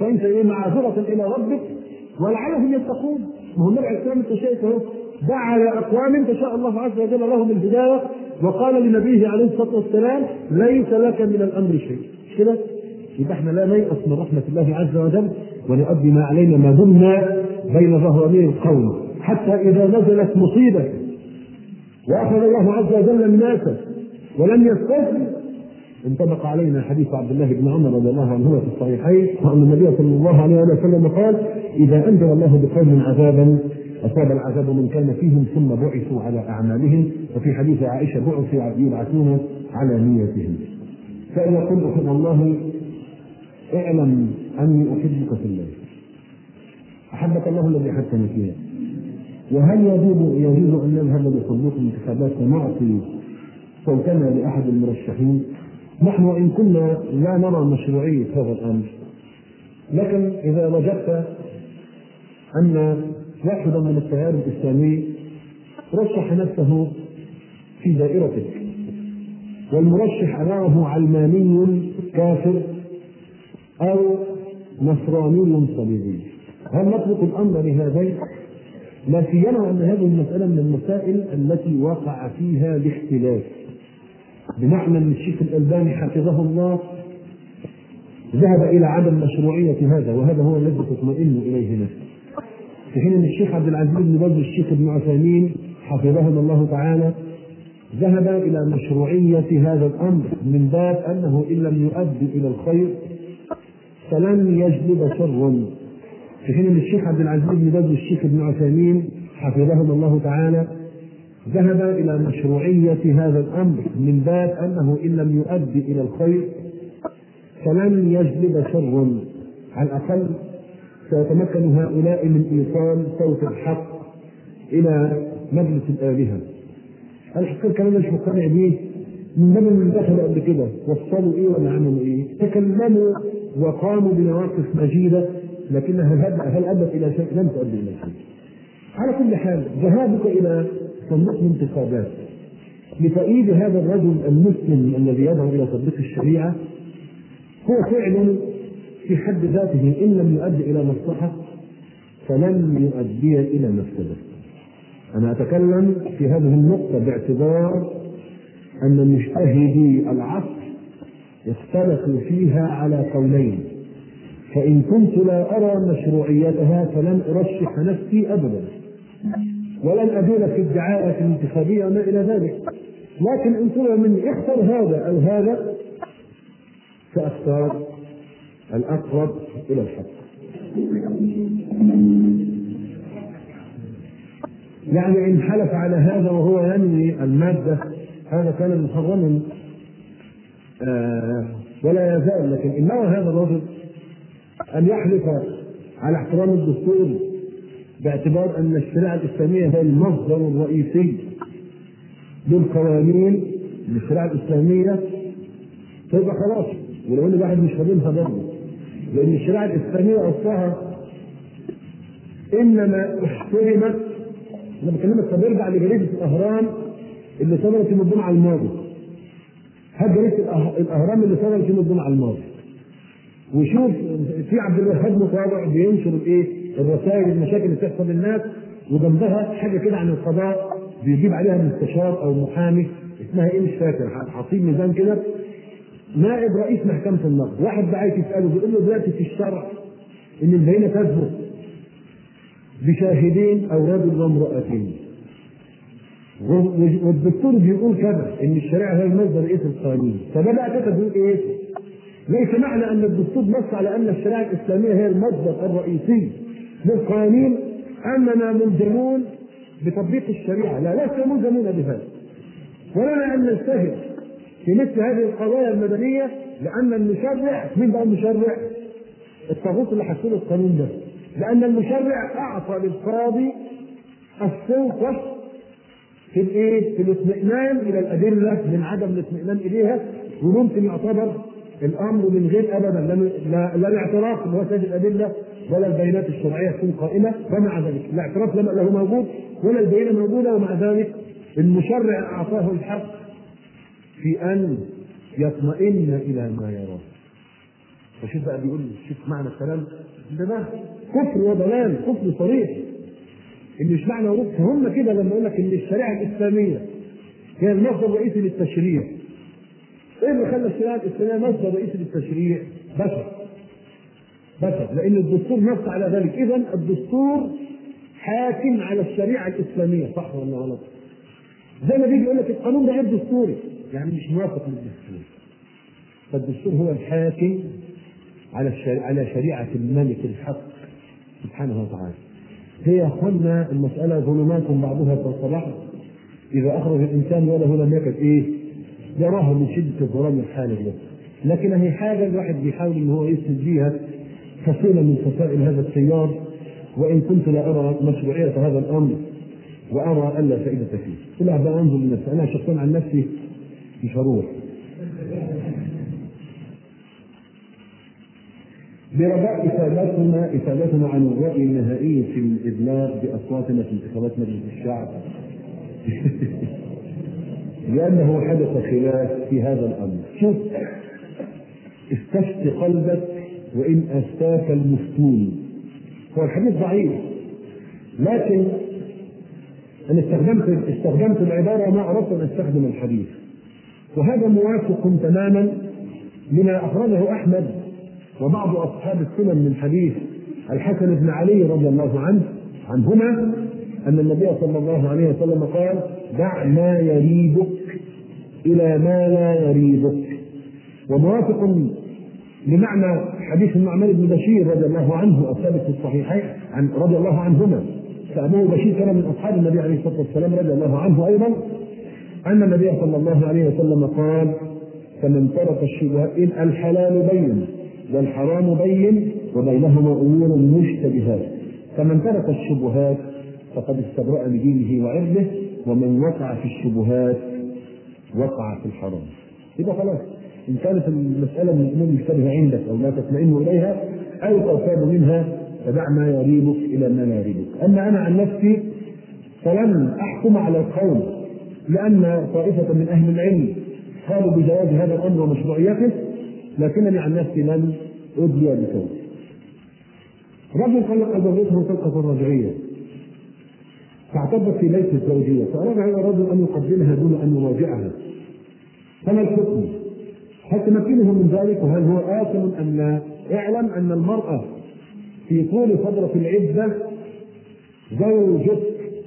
فانت ايه معذره الى ربك ولعلهم يتقون. ما هو النبي عليه السلام انت شايف اهو دعا لاقوام فشاء الله عز وجل لهم الهدايه، وقال لنبيه عليه الصلاه والسلام ليس لك من الامر شيء. مش كده؟ يبقى احنا لا نيأس من رحمه الله عز وجل ونؤدي ما علينا ما دمنا بين ظهراني القوم، حتى اذا نزلت مصيبه واخذ الله عز وجل الناس ولم يستثني انطبق علينا حديث عبد الله بن عمر رضي الله عنهما في الصحيحين وان النبي صلى الله عليه وسلم قال: اذا انزل الله بقوم عذابا اصاب العذاب من كان فيهم ثم بعثوا على اعمالهم، وفي حديث عائشه بعثوا يبعثون على نيتهم. فاذا قلت احب الله اعلم اني احبك في الله، احبك الله الذي احبتني فيه. وهل يجوز ان نذهب لصندوق الانتخابات ونعطي صوتنا لاحد المرشحين؟ نحن وان كنا لا نرى مشروعيه هذا الامر، لكن اذا وجدت ان واحدا من التيار الاسلامي رشح نفسه في دائرتك والمرشح امامه علماني كافر او نصراني صليبي، هل نترك الامر لهذين؟ لا سيما ان هذه المساله من المسائل التي وقع فيها الاختلاف، بمعنى ان الشيخ الالباني حفظه الله ذهب الى عدم مشروعيه هذا، وهذا هو الذي تطمئن اليه نفسه، في حين ان الشيخ عبد العزيز بن باز والشيخ ابن عثيمين حفظهم الله تعالى ذهب الى مشروعيه هذا الامر من باب انه ان لم يؤدي الى الخير فلن يجلب شرا، في حين ان الشيخ عبد العزيز بن باز والشيخ ابن عثيمين حفظهم الله تعالى ذهب الى مشروعيه هذا الامر من باب انه ان لم يؤدي الى الخير فلن يجلب شرا، على الاقل سيتمكن هؤلاء من ايصال صوت الحق الى مجلس الالهه. الحقيقه الكلام مش مقتنع به من باب من دخلوا قبل كده وصلوا ايه ولا عملوا ايه؟ تكلموا وقاموا بمواقف مجيده، لكنها هل ادت الى شيء؟ لم تؤدي الى شيء. على كل حال ذهابك الى صندوق الانتخابات لتأييد هذا الرجل المسلم الذي يدعو الى تطبيق الشريعه هو فعل في حد ذاته ان لم يؤدي الى مصلحه فلن يؤدي الى مفسده. انا اتكلم في هذه النقطه باعتبار ان مجتهدي العصر اختلفوا فيها على قولين، فان كنت لا ارى مشروعيتها فلن ارشح نفسي ابدا ولن ادول في الدعايه الانتخابيه وما الى ذلك، لكن ان طلب مني اختر هذا او هذا ساختار الاقرب الى الحق. يعني ان حلف على هذا وهو ينوي الماده هذا كان محرما ولا يزال، لكن ان نوى هذا الرجل ان يحلف على احترام الدستور باعتبار ان الشريعه الاسلاميه هي المصدر الرئيسي للقوانين للشريعه الاسلاميه، فيبقى خلاص. ولو ان الواحد مش فاهمها برضه، لان الشريعه الاسلاميه اصلها انما احترمت. انا بكلمك طب ارجع لجريده الاهرام اللي صدرت يوم الجمعه الماضي، هات جريده الاهرام اللي صدرت يوم الجمعه الماضي وشوف في عبد الوهاب مطاوع بينشر الايه الرسائل المشاكل اللي بتحصل للناس، وجنبها حاجه كده عن القضاء بيجيب عليها مستشار او محامي اسمها ايه مش فاكر، حاطين ميزان كده نائب رئيس محكمه النقد، واحد بقى يساله بيقول له دلوقتي في الشرع ان البينه تثبت بشاهدين او رجل وامرأتين، والدكتور بيقول كذا ان الشريعه هي المصدر الرئيسي للقانون، فده بقى كده بيقول ايه؟ ليس معنى ان الدستور نص على ان الشريعه الاسلاميه هي المصدر الرئيسي للقوانين اننا ملزمون بتطبيق الشريعه، لا لسنا ملزمون بهذا، ولنا ان نجتهد في مثل هذه القضايا المدنيه، لان المشرع مين بقى المشرع؟ الطاغوت اللي حصل القانون ده، لان المشرع اعطى للقاضي السلطه في الايه؟ في الاطمئنان الى الادله من عدم الاطمئنان اليها، وممكن يعتبر الامر من غير ابدا لا الاعتراف اللي هو سيد الادله ولا البيانات الشرعيه تكون قائمه، ومع ذلك الاعتراف لم له موجود ولا البينه موجوده، ومع ذلك المشرع اعطاه الحق في ان يطمئن الى ما يراه. فشوف بقى بيقول شوف معنى الكلام ده كفر وضلال، كفر صريح. اللي مش معنى ورود هم كده لما يقول لك ان الشريعه الاسلاميه هي المصدر الرئيسي للتشريع. ايه اللي خلى الشريعه الاسلاميه مصدر رئيسي للتشريع؟ بشر، لان الدستور نص على ذلك. اذا الدستور حاكم على الشريعه الاسلاميه، صح ولا غلط؟ زي ما بيجي يقول لك القانون ده غير دستوري، يعني مش موافق للدستور. فالدستور هو الحاكم على شريعه الملك الحق سبحانه وتعالى. هي اخوانا المساله ظلمات بعضها فوق بعض، اذا اخرج الانسان وله لم يكد يراها من شده الظلام الحالي له. لكن هي حاجه الواحد بيحاول ان هو يسند بيها فصيله من فصائل هذا التيار، وان كنت لا ارى مشروعيه هذا الامر وارى الا فائده فيه. كلها بقى انظر لنفسي، انا شخصيا عن نفسي مش هروح. برجاء إفادتنا عن الرأي النهائي في الإدلاء بأصواتنا في انتخابات مجلس الشعب لأنه حدث خلاف في هذا الأمر. شوف، استفت قلبك وإن أفتاك المفتون. هو الحديث ضعيف، لكن أنا استخدمت العبارة وما أردت أن أستخدم الحديث، وهذا موافق تماما لما أخرجه أحمد وبعض أصحاب السنن من حديث الحسن بن علي رضي الله عنهما أن النبي صلى الله عليه وسلم قال: دع ما يريبك إلى ما لا يريبك. وموافق لمعنى حديث النعمان بن بشير رضي الله عنه الثابت في الصحيحين رضي الله عنهما، فأبو بشير كان من أصحاب النبي عليه الصلاة والسلام رضي الله عنه أيضا، أن النبي صلى الله عليه وسلم قال: فمن ترك الشبهات، إن الحلال بين والحرام بين وبينهما أمور مشتبهات، فمن ترك الشبهات فقد استبرأ لدينه وعرضه، ومن وقع في الشبهات وقع في الحرام. يبقى خلاص، إن كانت المسألة من الأمور مشتبهة عندك أو لا تطمئن إليها أو ترتاب منها فدع ما يريبك إلى ما لا يريبك. أما أنا عن نفسي فلن أحكم على القول، لأن طائفة من أهل العلم قالوا بجواز هذا الأمر ومشروعيته، لكنني عن نفسي لن أدلي بكون. رجل طلق زوجته طلقة رجعية فاعتدت في بيت الزوجية، فأراد هذا الرجل أن يقبلها دون أن يراجعها، فما الحكم؟ هل تمكنه من ذلك وهل هو آثم أم لا؟ اعلم أن المرأة في طول فترة العدة زوجك،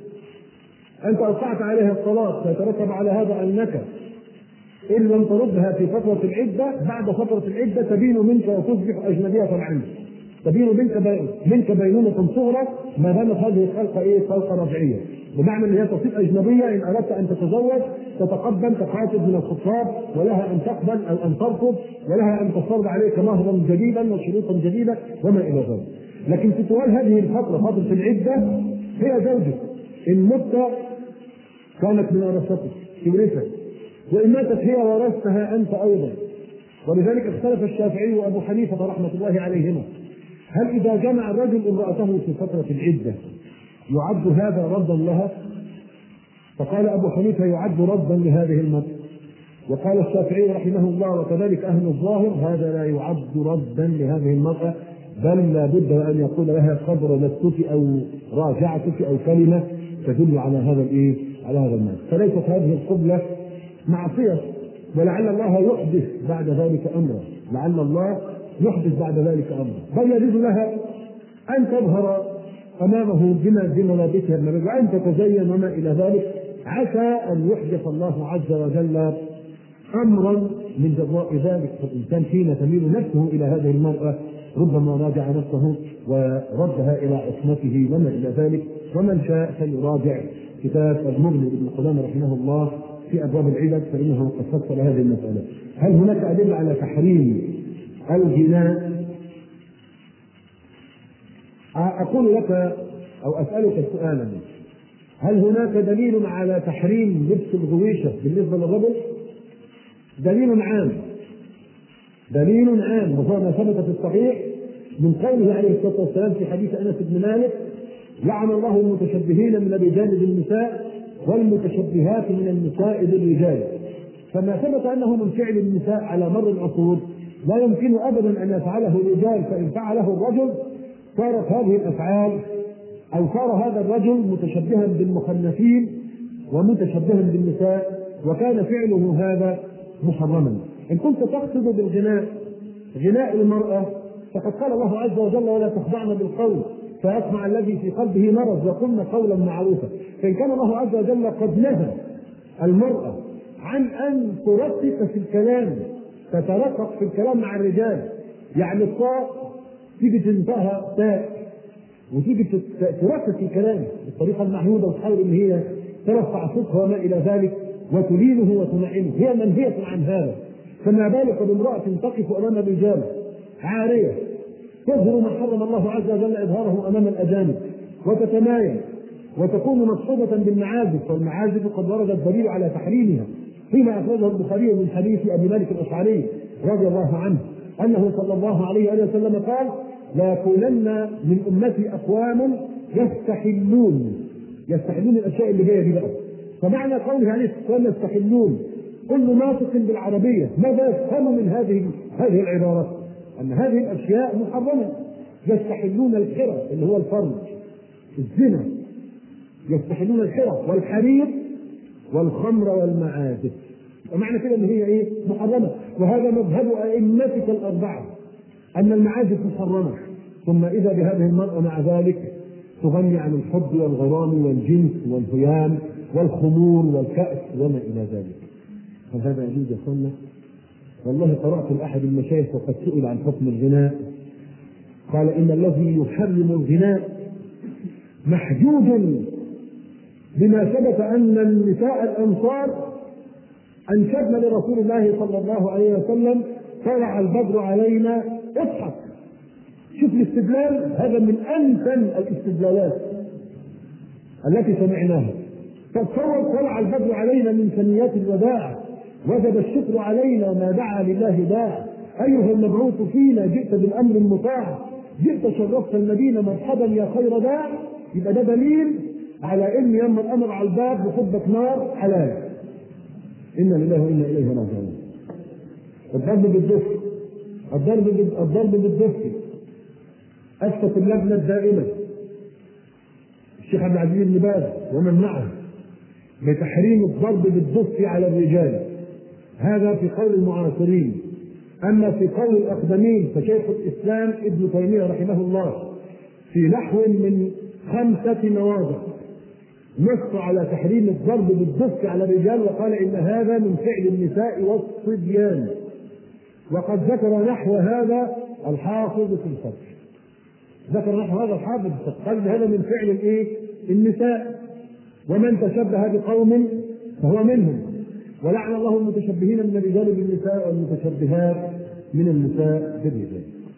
أنت أوقعت عليها الطلاق، فيترتب على هذا أنك إن لم تردها في فترة العدة بعد فترة العدة تبين منك وتصبح أجنبية عنك، تبين منك بينونة صغرى ما دامت هذه الخلقة خلقة رجعية، بمعنى أن هي تصير أجنبية. إن أردت أن تتزوج تتقدم تخاطب من الخطاب، ولها أن تقبل أو أن ترفض، ولها أن تفرض عليك مهرا جديدا وشروطا جديدة وما إلى ذلك. لكن في طوال هذه الفترة، فترة العدة، هي زوجك. إن مت كانت من ورثتك تورثك، وإن ماتت هي ورثتها أنت أيضا. ولذلك اختلف الشافعي وأبو حنيفة رحمة الله عليهما، هل إذا جمع الرجل امرأته في فترة العدة يعد هذا ردا لها؟ فقال أبو حنيفة يعد ردا لهذه المرأة، وقال الشافعي رحمه الله وكذلك أهل الظاهر هذا لا يعد ردا لهذه المرأة، بل لا بد أن يقول لها قد رددتك أو راجعتك أو كلمة تدل على هذا على هذا المال. فليست هذه القبلة معصية، ولعل الله يحدث بعد ذلك أمرا، لعل الله يحدث بعد ذلك أمرا، بل يجوز لها أن تظهر أمامه بملابسها وأن تتزين وما إلى ذلك، عسى أن يحدث الله عز وجل أمرا من جراء ذلك. فالإنسان حين تميل نفسه إلى هذه المرأة ربما راجع نفسه وردها إلى عصمته وما إلى ذلك. ومن شاء فليراجع كتاب المغني ابن قدامة رحمه الله في أبواب العدد، فإنه قد فصل هذه المسألة. هل هناك أدلة على تحريم الجناء؟ أقول لك أو أسألك سؤالا، هل هناك دليل على تحريم لبس الغويشة بالنسبة للرجل؟ دليل عام وهو ما ثبت في الصحيح من قوله عليه الصلاة والسلام في حديث أنس بن مالك: لعن الله المتشبهين من الرجال بالنساء والمتشبهات من النساء بالرجال. فما ثبت أنه من فعل النساء على مر العصور لا يمكن أبدا أن يفعله الرجال، فإن فعله الرجل صارت هذه الأفعال أو صار هذا الرجل متشبها بالمخنثين ومتشبها بالنساء، وكان فعله هذا محرما. إن كنت تقصد بالغناء غناء المرأة فقد قال الله عز وجل: ولا تخضعن بالقول فيطمع الذي في قلبه مرض وقلن قولا معروفا. فإن كان الله عز وجل قد نهى المرأة عن أن ترقق في الكلام، تترقق في الكلام مع الرجال، يعني الطاء تيجي تنتهى تاء وتيجي ترقق في الكلام بالطريقة المعهودة وتحاول إن هي ترفع صوتها وما إلى ذلك وتلينه وتنعمه، هي منهية عن هذا. فما بالك بامرأة تقف أمام الرجال عارية تظهر ما حرم الله عز وجل إظهاره أمام الأجانب وتتمايل وتكون مقصودة بالمعازف، والمعازف قد ورد الدليل على تحريمها فيما أخرجه البخاري من حديث أبي مالك الأشعري رضي الله عنه أنه صلى الله عليه وسلم قال: لا يكونن من أمتي أقوام يستحلون الأشياء اللي جاية دي بقى. فمعنى قوله عليه الصلاة يستحلون كل ناطق بالعربية ماذا يفهم من هذه العبارات؟ أن هذه الأشياء محرمة. يستحلون الحرى اللي هو الفرج، الزنا، يستحلون الحرى والحرير والخمر والمعازف. ومعنى كده ان هي ايه؟ محرمه. وهذا مذهب ائمتك الاربعه ان المعازف محرمه. ثم اذا بهذه المراه مع ذلك تغني عن الحب والغرام والجنس والهيام والخمور والكأس وما الى ذلك. هل هذا يجوز يا اخوانا؟ والله قرات لاحد المشايخ وقد سئل عن حكم الغناء قال: ان الذي يحرم الغناء محجوج بما ثبت ان النساء الانصار انشدن لرسول الله صلى الله عليه وسلم: طلع البدر علينا اضحك. شوف الاستدلال، هذا من انفن الاستدلالات التي سمعناها. فتصور طلع البدر علينا من ثنيات الوداع، وجب الشكر علينا ما دعا لله داع، ايها المبعوث فينا جئت بالامر المطاع، جئت شرفت المدينه مرحبا يا خير داع. يبقى ده دليل على ان يما الامر على الباب بحبك نار حلال. إنا لله وإنا إليه راجعون. الضرب بالدف، الضرب بالدف أسقط اللجنة الدائمة الشيخ عبد العزيز بن باز ومن معه بتحريم الضرب بالدف على الرجال. هذا في قول المعاصرين. أما في قول الأقدمين فشيخ الإسلام ابن تيمية رحمه الله في نحو من 5 مواضع نص على تحريم الضرب بالدف على الرجال، وقال إن هذا من فعل النساء والصبيان. وقد ذكر نحو هذا الحافظ في الفتح، ذكر نحو هذا الحافظ في الفتح، قال هذا من فعل النساء، ومن تشبه بقوم فهو منهم، ولعن الله المتشبهين من الرجال بالنساء والمتشبهات من النساء بالرجال.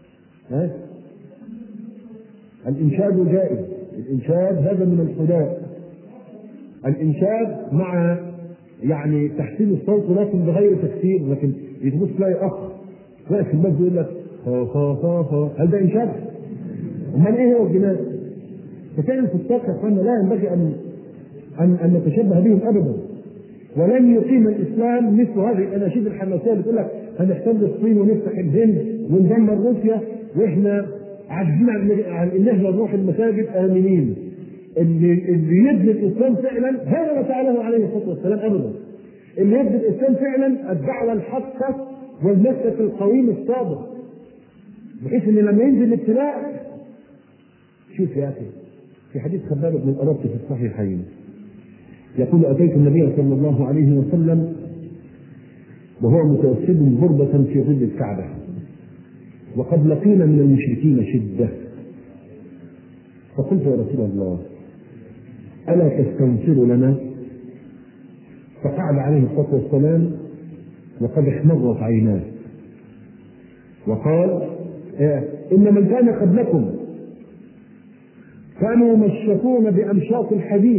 الإنشاد جائز، الإنشاد هذا من الحداء، الإنشاد مع يعني تحسين الصوت لكن بغير تكسير، لكن يتبص تلاقي أخ واقف في المسجد يقول لك هل ده إنشاد؟ أمال إيه هو الجناز؟ فكان في الساق يا أخوانا لا ينبغي أن نتشبه بهم أبدا. ولن يقيم الإسلام مثل هذه الأناشيد الحماسية اللي تقول لك هنحتل الصين ونفتح الهند وندمر روسيا وإحنا عاجزين عن إن إحنا نروح المساجد آمنين. اللي يبني الإسلام فعلا هذا ما فعله عليه الصلاة والسلام أبدا. اللي يبني الإسلام فعلا الدعوة الحقة والمسلك القويم الصادق، بحيث إن لما ينزل الابتلاء. شوف يا أخي في حديث خباب بن الأرط في الصحيحين يقول: أتيت النبي صلى الله عليه وسلم وهو متوسد غربة في ظل الكعبة وقد لقينا من المشركين شدة، فقلت: يا رسول الله ألا تستنصر لنا؟ فقعد عليه الصلاة والسلام وقد احمرت عيناه وقال: إن من كان قبلكم كانوا يمشطون بأمشاط الحديد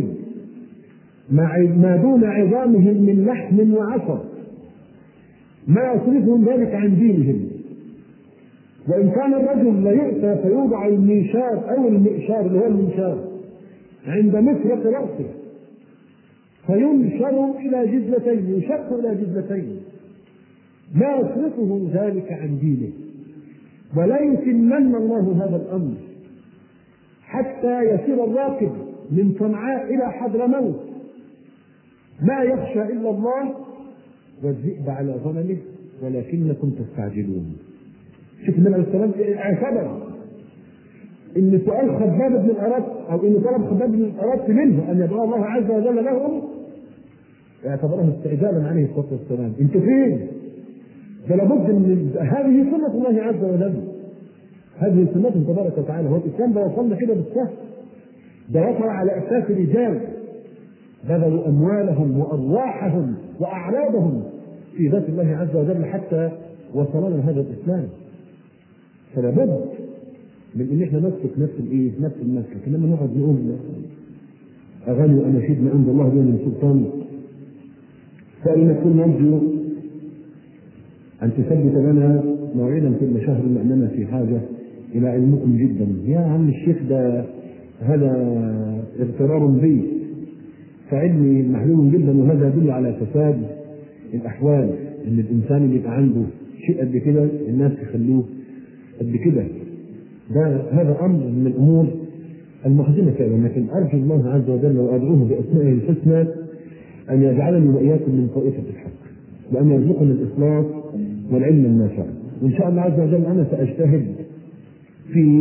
ما دون عظامهم من لحم وعصب ما يصرفهم ذلك عن دينهم، وإن كان الرجل ليؤتى فيوضع المنشار أو المئشار اللي هو المنشار عند مفرق رأسه فينشر إلى جزلتين، يشق إلى جزلتين، ما يصرفه ذلك عن دينه، ولا يتمن الله هذا الأمر حتى يسير الراكب من صنعاء إلى حضرموت ما يخشى إلا الله والذئب على غنمه ولكنكم تستعجلون. شوف النبي عليه السلام اعتبر ان سؤال خباب بن الأرت او ان طلب خباب بن الأرت منه ان يدعو الله عز وجل لهم اعتبره استعجالا عليه الصلاه والسلام. انتوا فين؟ ده لابد من هذه سنه الله عز وجل، هذه سنته تبارك وتعالى. هو الاسلام ده وصلنا كده بالسهل، ده وصل على اساس رجال بذلوا اموالهم وارواحهم واعراضهم في ذات الله عز وجل حتى وصلنا هذا الاسلام. فلا بد من ان احنا نسلك نفس المسلك. انما نقعد نقول اغاني واناشيد ما عند الله بها من سلطان. فإن كل نرجو ان تثبت لنا موعدا كل شهر لاننا في حاجه الى علمكم جدا. يا عم الشيخ ده هذا اغترار بي، فعلمي محلول جدا، وهذا يدل على فساد الاحوال. ان الانسان اللي يبقى عنده شيء قد كده الناس يخلوه قد كده. هذا امر من الامور المحزنه فعلا. لكن ارجو الله عز وجل وادعوه باسمائه الحسنى ان يجعلني واياكم من طائفه الحق، وان يرزقنا الاخلاص والعلم النافع. وان شاء الله عز وجل انا ساجتهد في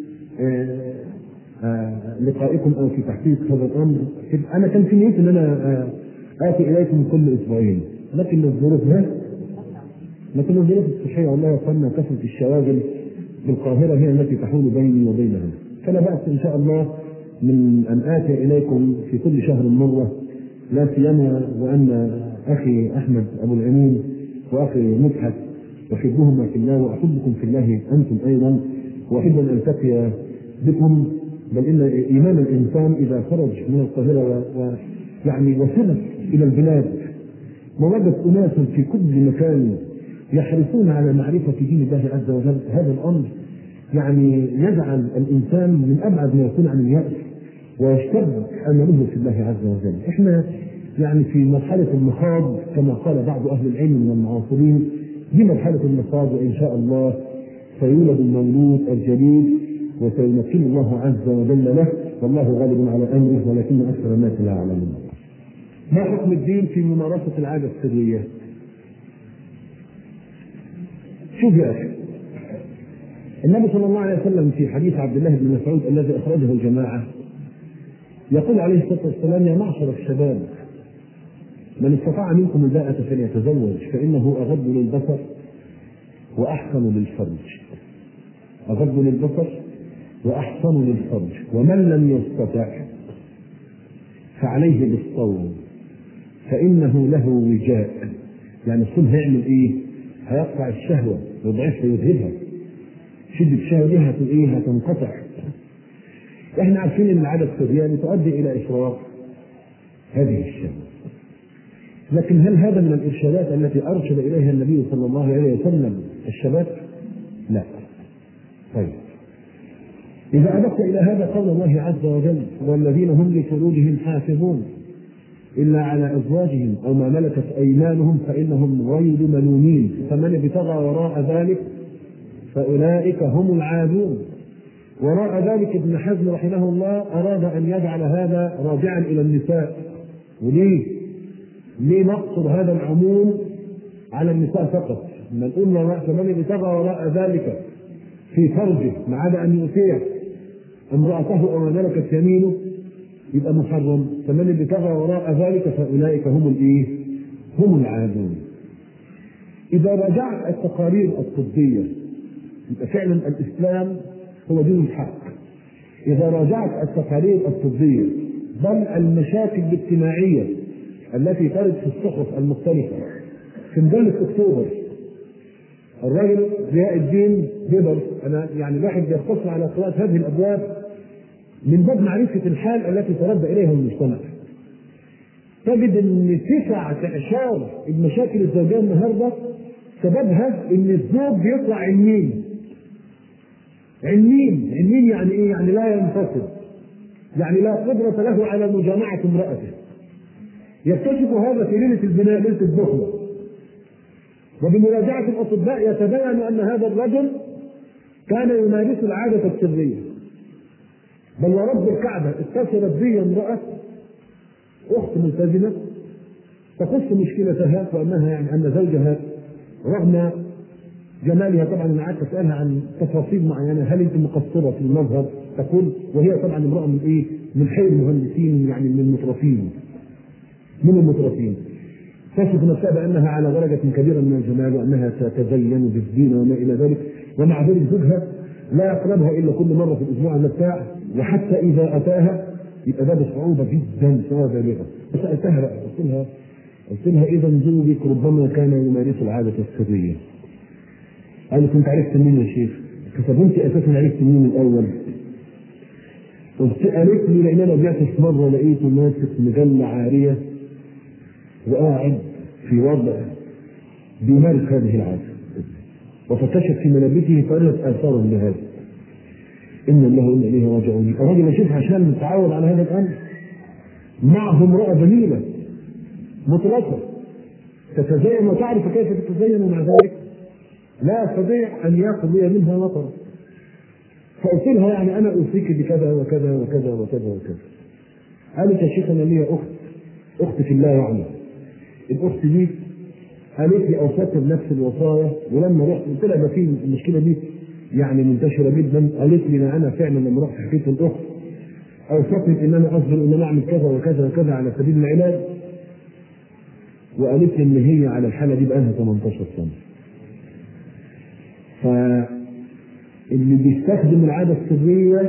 لقائكم او في تحقيق هذا الامر. انا كان في نيتي ان انا اتي اليكم كل اسبوعين، لكن الظروف الصحيه والله يقولنا كثره الشواغل بالقاهره هي التي تحول بيني وبينها. فلا باس ان شاء الله من ان اتي اليكم في كل شهر مره، لا سيما وان اخي احمد ابو العمين واخي مدحت احبهما في الله واحبكم في الله انتم ايضا، واحب ان التقي بكم. بل ان ايمان الانسان اذا خرج من القاهره ويعني وصل الى البلاد ووجد اناس في كل مكان يحرصون على معرفه دين الله عز وجل، هذا الامر يعني يجعل الانسان من ابعد ما يكون عن اليأس ويشتد امله في الله عز وجل. احنا يعني في مرحله المخاض كما قال بعض اهل العلم من المعاصرين، دي مرحله المخاض، وان شاء الله سيولد المولود الجديد وسيمكن الله عز وجل له، والله غالب على امره ولكن اكثر الناس لا يعلمون. ما حكم الدين في ممارسه العاده السريه؟ شوف يا اخي، النبي صلى الله عليه وسلم في حديث عبد الله بن مسعود الذي اخرجه الجماعه يقول عليه الصلاه والسلام: يا معشر الشباب من استطاع منكم الباءة فليتزوج فانه اغض للبصر واحسن للفرج. اغض للبصر واحسن للفرج. ومن لم يستطع فعليه بالصوم فانه له وجاء. يعني الصوم هيعمل ايه؟ هيقطع الشهوه ويضعفها ويذهبها. شده الشهوه دي هتنقطع. احنا عارفين ان العاده السريه تؤدي الى افراط هذه الشهوه، لكن هل هذا من الارشادات التي ارشد اليها النبي صلى الله عليه وسلم الشباب؟ لا. طيب، اذا اضفت الى هذا قول الله عز وجل: والذين هم لفروجهم حافظون الا على ازواجهم او ما ملكت ايمانهم فانهم غير ملومين فمن ابتغى وراء ذلك فاولئك هم العادون. وراء ذلك ابن حزم رحمه الله اراد ان يجعل هذا راجعا الى النساء. وليه نقصر هذا العموم على النساء فقط؟ من قلنا فمن ابتغى وراء ذلك في فرجه ما عدا ان يطيع امرأته او ملكت يمينه يبقى محرم. فمن ابتغى وراء ذلك فاولئك هم العادون. اذا راجعت التقارير الطبيه يبقى فعلا الاسلام هو دين الحق. اذا راجعت التقارير الطبيه بل المشاكل الاجتماعيه التي ترد في الصحف المختلفه، في مجله اكتوبر الراجل ضياء الدين بيبر، انا يعني الواحد بيختصر على قراءه هذه الابواب من باب معرفه الحال التي ترد اليها المجتمع، تجد ان 9 اعشار المشاكل الزوجيه النهارده سببها ان الزوج بيطلع عنين يعني ايه؟ يعني لا ينفصل، يعني لا قدره له على مجامعه امراته. يكتشف هذا في ليله البناء، ليله الدخله، وبمراجعة الأطباء يتبين أن هذا الرجل كان يمارس العادة السرية. بل ورب الكعبة اتصلت بي امرأة أخت ملتزمة تقص مشكلتها، وأنها يعني أن زوجها رغم جمالها، طبعا أنا قعدت أسألها عن تفاصيل معينة، هل أنت مقصرة في المظهر؟ تقول، وهي طبعا امرأة من إيه؟ من حي المهندسين، يعني من المترفين. تصف نفسها بأنها على درجة كبيرة من الجمال، وأنها تتزين بالزينة وما إلى ذلك، ومع ذلك زوجها لا يقربها إلا كل مرة في الأسبوع ولا بتاع، وحتى إذا أتاها يبقى ده بصعوبة جدا سواء بالغة. فسألتها بقى، قلت لها إذا زوجك ربما كان يمارس العادة السرية. قالت أنت عرفت منين يا شيخ؟ طب أنت أساسا عرفت منين الأول؟ قالت لي لأن أنا رجعت في مرة لقيته ماسك مجلة عارية وقاعد في وضع بيمارس هذه العادة، وفتشت في ملابسه فوجدت آثاره لهذا. إن الله وإنا إليه راجعون. الراجل يشوف عشان نتعود على هذا الأمر، معه امرأة جميلة مطلقة تتزين وتعرف كيف تتزين، ومع ذلك لا يستطيع أن يقضي منها وطرا. فقلت لها يعني أنا أوصيك بكذا وكذا وكذا وكذا وكذا. قالت يا شيخ أنا لي أخت في الله، يعني الأخت دي قالت لي أوصيت بنفس الوصايا، ولما رحت قلت لها ده في المشكلة دي يعني منتشرة جدا. قالت لي أنا فعلا لما رحت حكيت للأخت أوصتني إن أنا أصبر إن أنا أعمل كذا وكذا وكذا على سبيل العلاج، وقالت لي إن هي على الحالة دي بقالها 18 سنة. فاللي بيستخدم العادة السرية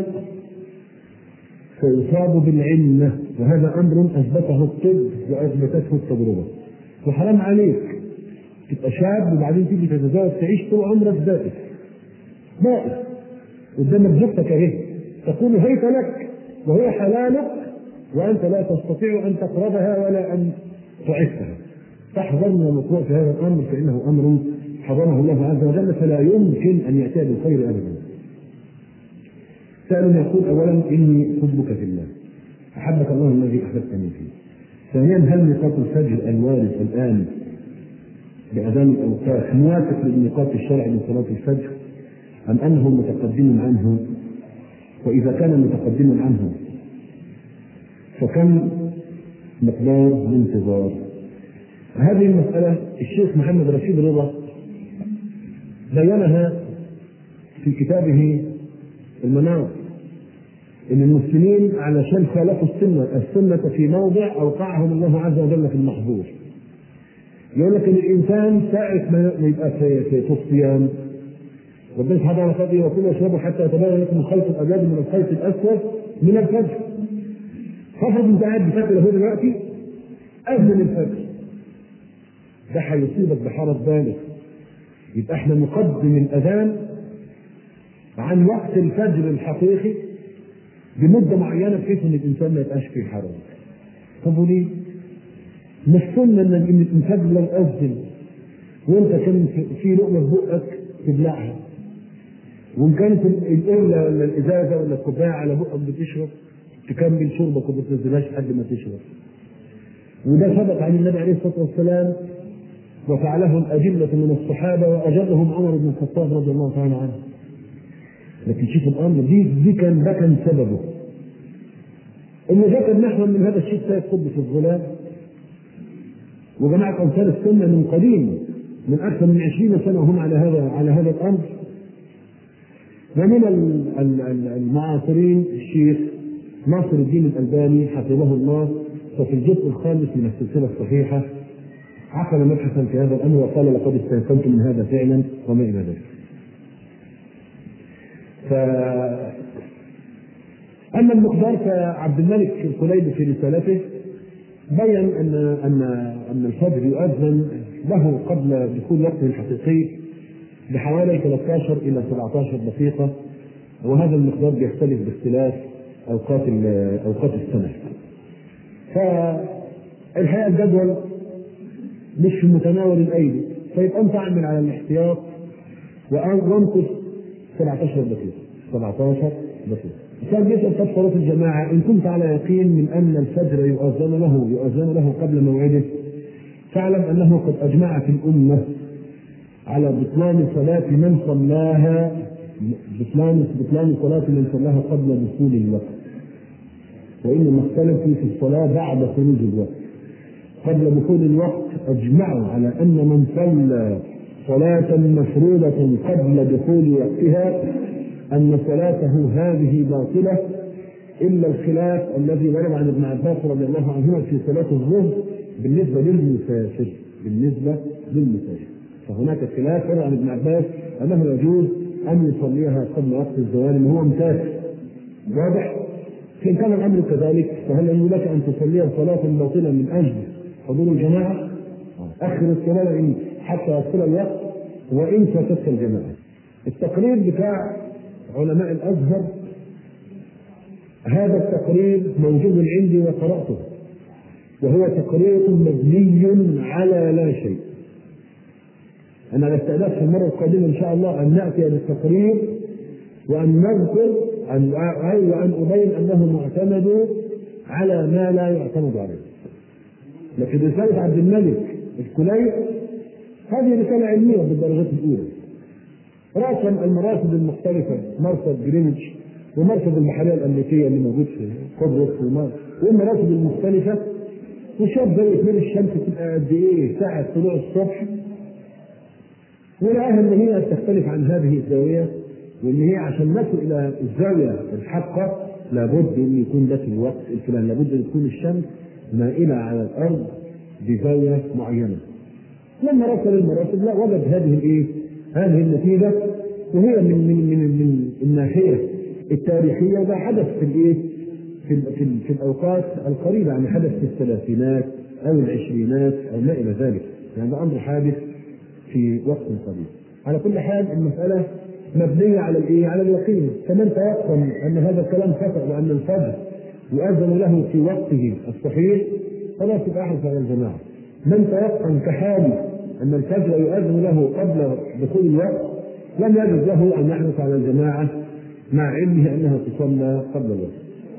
سيصاب بالعنة، وهذا أمر أثبته الطب وأثبتته التجربة. وحرام عليك تبقى شاب وبعدين تيجي تتزوج تعيش طول عمرك بائس قدامك زوجتك اهي تقول هيت لك وهي حلالك، وأنت لا تستطيع أن تقربها ولا أن تعفها. فاحذر من الوقوع في هذا الأمر، فإنه أمر حرمه الله عز وجل، فلا يمكن أن يأتي بالخير أبدا. سائل يقول أولا إني أحبك في الله، أحبك الله الذي أحببتني فيه. ثانيا هل ميقات الفجر الوارد الآن بأذان الأوقات موافق للميقات الشرعي من صلاة الفجر أم أنه متقدم عنه؟ وإذا كان متقدما عنه فكم مقدار الانتظار؟ هذه المسألة الشيخ محمد رشيد رضا بينها في كتابه المنار، إن المسلمين علشان خالفوا السنة في موضع أوقعهم الله عز وجل في المحظور. يقول لك إن الإنسان ساعة ما يبقى في الصيام ربنا سبحانه وتعالى وكلوا واشربوا حتى يتبين لكم الخيط الأبيض من الخيط الأسود من الفجر. فافرض أنت قاعد بتاكل اهو دلوقتي أذن الفجر، ده هيصيبك بحرج بالغ. يبقى احنا نقدم الأذان عن وقت الفجر الحقيقي بمدة معينة بحيث ان الانسان ما يبقاش فيه حرج. طب وليه؟ مش سنة ان الانسان لو اذن وانت كان في لقمة في بقك تبلعها، وان كانت القلة ولا الازازة ولا الكوباية على بقك بتشرب تكمل شربك وما تنزلهاش لحد ما تشرب. وده ثبت عن النبي عليه الصلاة والسلام وفعله الأجلة من الصحابة وأجلهم عمر بن الخطاب رضي الله تعالى عنه. لكن شوف الأمر ده كان سببه إن ذكر نحو من هذا الشيء سيد قطب في الظلال وجماعة أنصار السنة من قديم من أكثر من 20 سنة هم على هذا الأمر. ومن المعاصرين الشيخ ناصر الدين الألباني حفظه الله، ففي الجزء الخامس من السلسلة الصحيحة عقل مبحثا في هذا الأمر وقال لقد استيقنت من هذا فعلا وما إلى ذلك. أما المقدار فعبد الملك الكليبي في رسالته بين أن الفجر يؤذن له قبل دخول وقته الحقيقي بحوالي 13 إلى 17 دقيقة، وهذا المقدار بيختلف باختلاف أوقات السنة. فالحقيقة الجدول مش في متناول الأيدي، فيبقى أنت أعمل على الاحتياط وانقذ 17 دقيقة. كان يسأل طب صلاة الجماعة إن كنت على يقين من أن الفجر يؤذن له قبل موعده، فاعلم أنه قد أجمعت الأمة على بطلان صلاة من صلاها، بطلان صلاة من صلاها قبل دخول الوقت، وإنما اختلفوا في الصلاة بعد خروج الوقت. قبل دخول الوقت أجمعوا على أن من صلى صلاة مفروضة قبل دخول وقتها أن صلاته هذه باطلة، إلا الخلاف الذي ورد عن ابن عباس رضي الله عنهما في صلاة الظهر بالنسبة للمسافر. فهناك خلاف ورد عن ابن عباس أنه يجوز أن يصليها قبل وقت الزوال وهو مسافر. واضح؟ إن كان الأمر كذلك فهل يجوز لك أن تصليها صلاة باطلة من أجل حضور الجماعة؟ أخر الصلاة حتى يصل الوقت وإن فاتتك الجماعة. التقرير بتاع علماء الأزهر هذا التقرير موجود عندي وقرأته، وهو تقرير مبني على لا شيء. أنا أستأذن في المرة القادمة إن شاء الله أن نأتي بالتقرير وأن نذكر وأن أبين أنه معتمد على ما لا يعتمد عليه. لكن رسالة عبد الملك الكلي هذه رسالة علمية بالدرجة الأولى، راسم المراصد المختلفة، مرصد جرينتش ومرصد البحرية الأمريكية اللي موجود في قبرص والمراصد المختلفة، وشاف زي اثنين الشمس تبقى قد إيه ساعة طلوع الصبح، ولقاها إن هي تختلف عن هذه الزاوية، وإن هي عشان نصل إلى الزاوية الحقة لابد أن يكون ذات الوقت الفلاني، لابد أن تكون الشمس مائلة على الأرض بزاوية معينة. لما رسل المراصد لا وجد هذه النتيجة، وهي من الناحية التاريخية ده حدث في الأوقات القريبة، يعني حدث في الثلاثينات أو العشرينات أو ما إلى ذلك، يعني ده أمر حادث في وقت قريب. على كل حال المسألة مبنية على اليقين، فمن تيقن أن هذا الكلام خطأ وأن الفجر يؤذن له في وقته الصحيح فلا تبقى أحرص على الجماعة. من تيقن كحالي أن الفجر يؤذن له قبل دخول الوقت لم يجوز له أن يحرص على الجماعة مع علمه أنها تصلى قبل الوقت.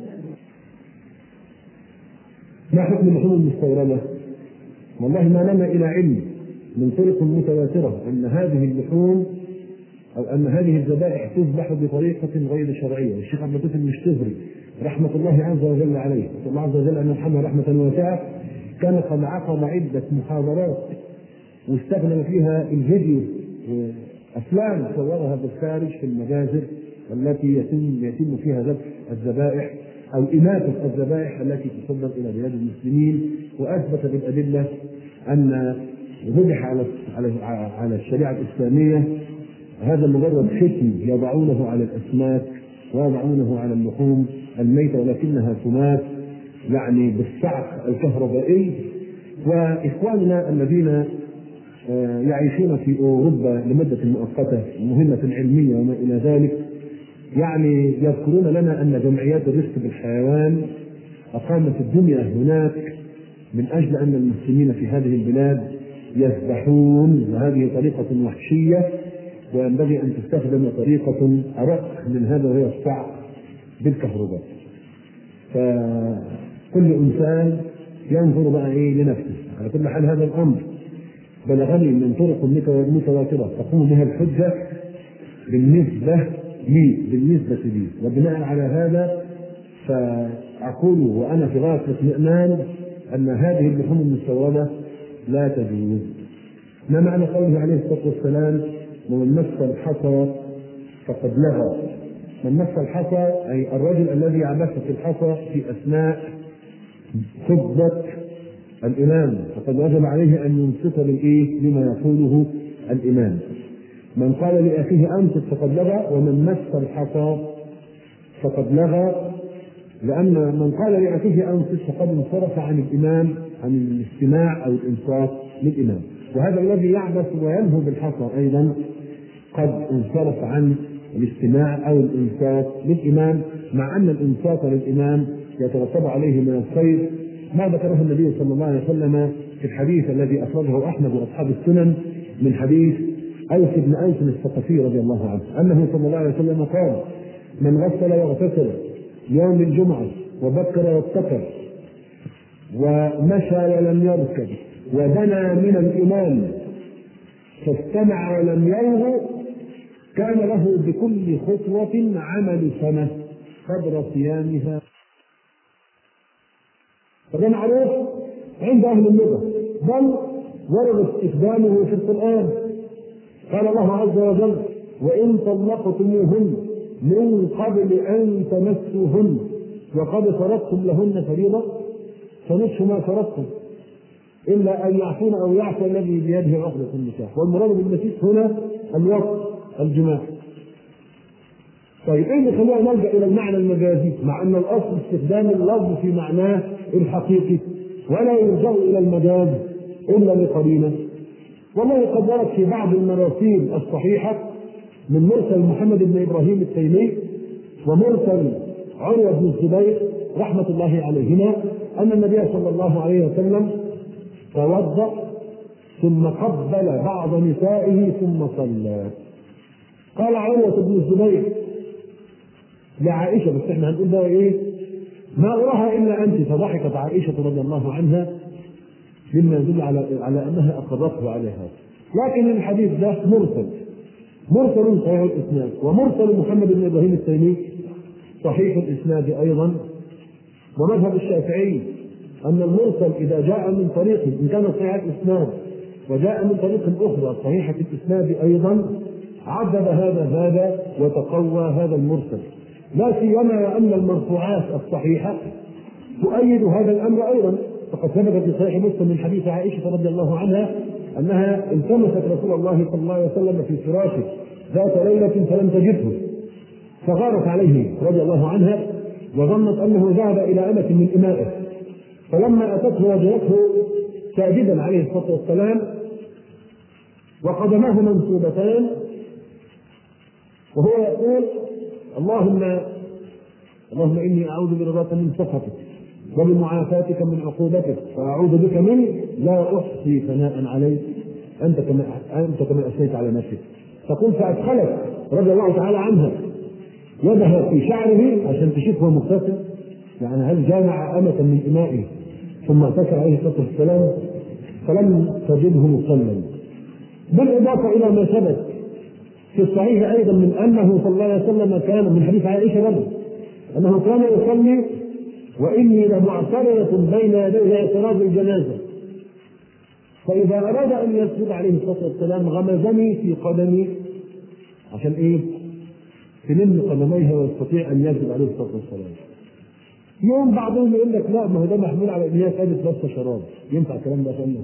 ما حكم اللحوم المستوردة؟ والله ما لنا إلى علم من طرق متواترة أن هذه اللحوم أو أن هذه الذبائح تذبح بطريقة غير شرعية. الشيخ عبد اللطيف المشتغري رحمة الله عز وجل عليه، نسأل الله عز وجل أن يرحمه رحمة واسعة، كان قد عقد عدة محاضرات واستخدم فيها الفيديو أفلام صورها بالخارج في المجازر التي يتم فيها ذبح الذبائح أو إماتة الذبائح التي تصدر إلى بلاد المسلمين، وأثبت بالأدلة أن ذبح على الشريعة الإسلامية هذا مجرد ختم يضعونه على الأسماك ويضعونه على اللحوم الميتة، ولكنها تمات يعني بالصعق الكهربائي. وإخواننا الذين يعيشون في أوروبا لمدة مؤقتة مهمة علمية وما إلى ذلك يعني يذكرون لنا أن جمعيات الرفق بالحيوان أقامت الدنيا هناك من أجل أن المسلمين في هذه البلاد يذبحون، وهذه طريقة وحشية وينبغي أن تستخدم طريقة أرق من هذا وهي الصعق بالكهرباء. فكل إنسان ينظر بقى لنفسه. على كل حال هذا الأمر بلغني من طرق متواترة تقوم بها الحجة بالنسبة لي، وبناء على هذا فأقول وأنا في غاية الاطمئنان أن هذه اللحوم المستوردة لا تجوز. ما معنى قوله عليه الصلاة والسلام ومن مس الحصى فقد لغى؟ من مس الحصى أي الرجل الذي عبث في الحصى في أثناء خطبة الإمام، فقد وجب عليه أن ينصت لما يقوله الإمام. من قال لأخيه أنصت فقد لغى، ومن مس الحصى فقد لغى، لأن من قال لأخيه أنصت فقد انصرف عن الإمام، عن الاستماع أو الإنصات للإمام. وهذا الذي يعبث ويلهو بالحصى أيضا قد انصرف عن الاستماع أو الإنصات للإمام، مع أن الإنصات للإمام يترتب عليه من الخير ما ذكره النبي صلى الله عليه وسلم في الحديث الذي أخرجه أحمد وأصحاب السنن من حديث أوس بن أوس الثقفي رضي الله عنه أنه صلى الله عليه وسلم قال: من غسل واغتسل يوم الجمعة وبكر واتقى ومشى ولم يركب ودنا من الإمام فاستمع ولم يلغ كان له بكل خطوة عمل سنة قدر صيامها. فده معروف عند أهل اللغة، بل ورد استخدامه في القرآن. قال الله عز وجل: وإن طلقتموهن من قبل أن تمسوهن وقد فرضتم لهن فريضة فنصف ما فرضتم إلا أن يعفون أو يعفو الذي بيده عقدة النكاح. والمراد بالمسيس هنا الوقت، الجماع. طيب ايه اللي خلينا نلجأ الى المعنى المجازي مع ان الاصل استخدام اللفظ في معناه الحقيقي ولا يلجأ الى المجاز الا لقرينه؟ والله قد ورد في بعض المراسيل الصحيحه من مرسل محمد بن ابراهيم التيمي ومرسل عروه بن الزبير رحمه الله عليهما ان النبي صلى الله عليه وسلم توضأ ثم قبل بعض نسائه ثم صلى. قال عروه بن الزبير لعائشة، بس احنا هنقول بقى ايه؟ ما أراها إلا أنت. فضحكت عائشة رضي الله عنها مما يدل على أنها أقرته على هذا. لكن الحديث ده مرسل صحيح الإسناد، ومرسل محمد بن إبراهيم التيمي صحيح الإسناد أيضا. ومذهب الشافعي أن المرسل إذا جاء من طريق إن كان صحيح الإسناد وجاء من طريق أخرى صحيحة الإسناد أيضا عدد هذا وتقوى هذا المرسل، لا سيما وأن المرفوعات الصحيحة تؤيد هذا الأمر أيضا. فقد ثبت في صحيح مسلم من حديث عائشة رضي الله عنها أنها التمست رسول الله صلى الله عليه وسلم في فراشه ذات ليلة فلم تجده، فغارت عليه رضي الله عنها وظنت أنه ذهب إلى أمة من إمائه، فلما أتته وجدته ساجدا عليه الصلاة والسلام وقدماه منصوبتان وهو يقول: اللهم إني أعوذ برضاك من سخطك وبمعافاتك من عقوبتك وأعوذ بك من لا أحصي ثناء عليك أنت كما أثنيت على نفسك. تقول: فأدخلت رضي الله تعالى عنها يدها في شعره عشان تشوفه مغتسل، يعني هل جامع أمة من إمائه ثم اغتسل عليه الصلاة والسلام، فلم تجده مصلى. بالإضافة إلى ما ثبت في الصحيح أيضا من أنه صلى الله عليه وسلم كان من حديث عائشة برضه أنه كان يصلي وإني لمعترضة بين يديه اعتراض الجنازة، فإذا أراد أن يسجد عليه الصلاة والسلام غمزني في قدمي عشان إيه؟ تلم قدميها ويستطيع أن يسجد عليه الصلاة والسلام. يوم بعضهم يقول لك لا، ما هو ده محمول على إن هي كانت لابسة شراب، ينفع الكلام ده فعلا؟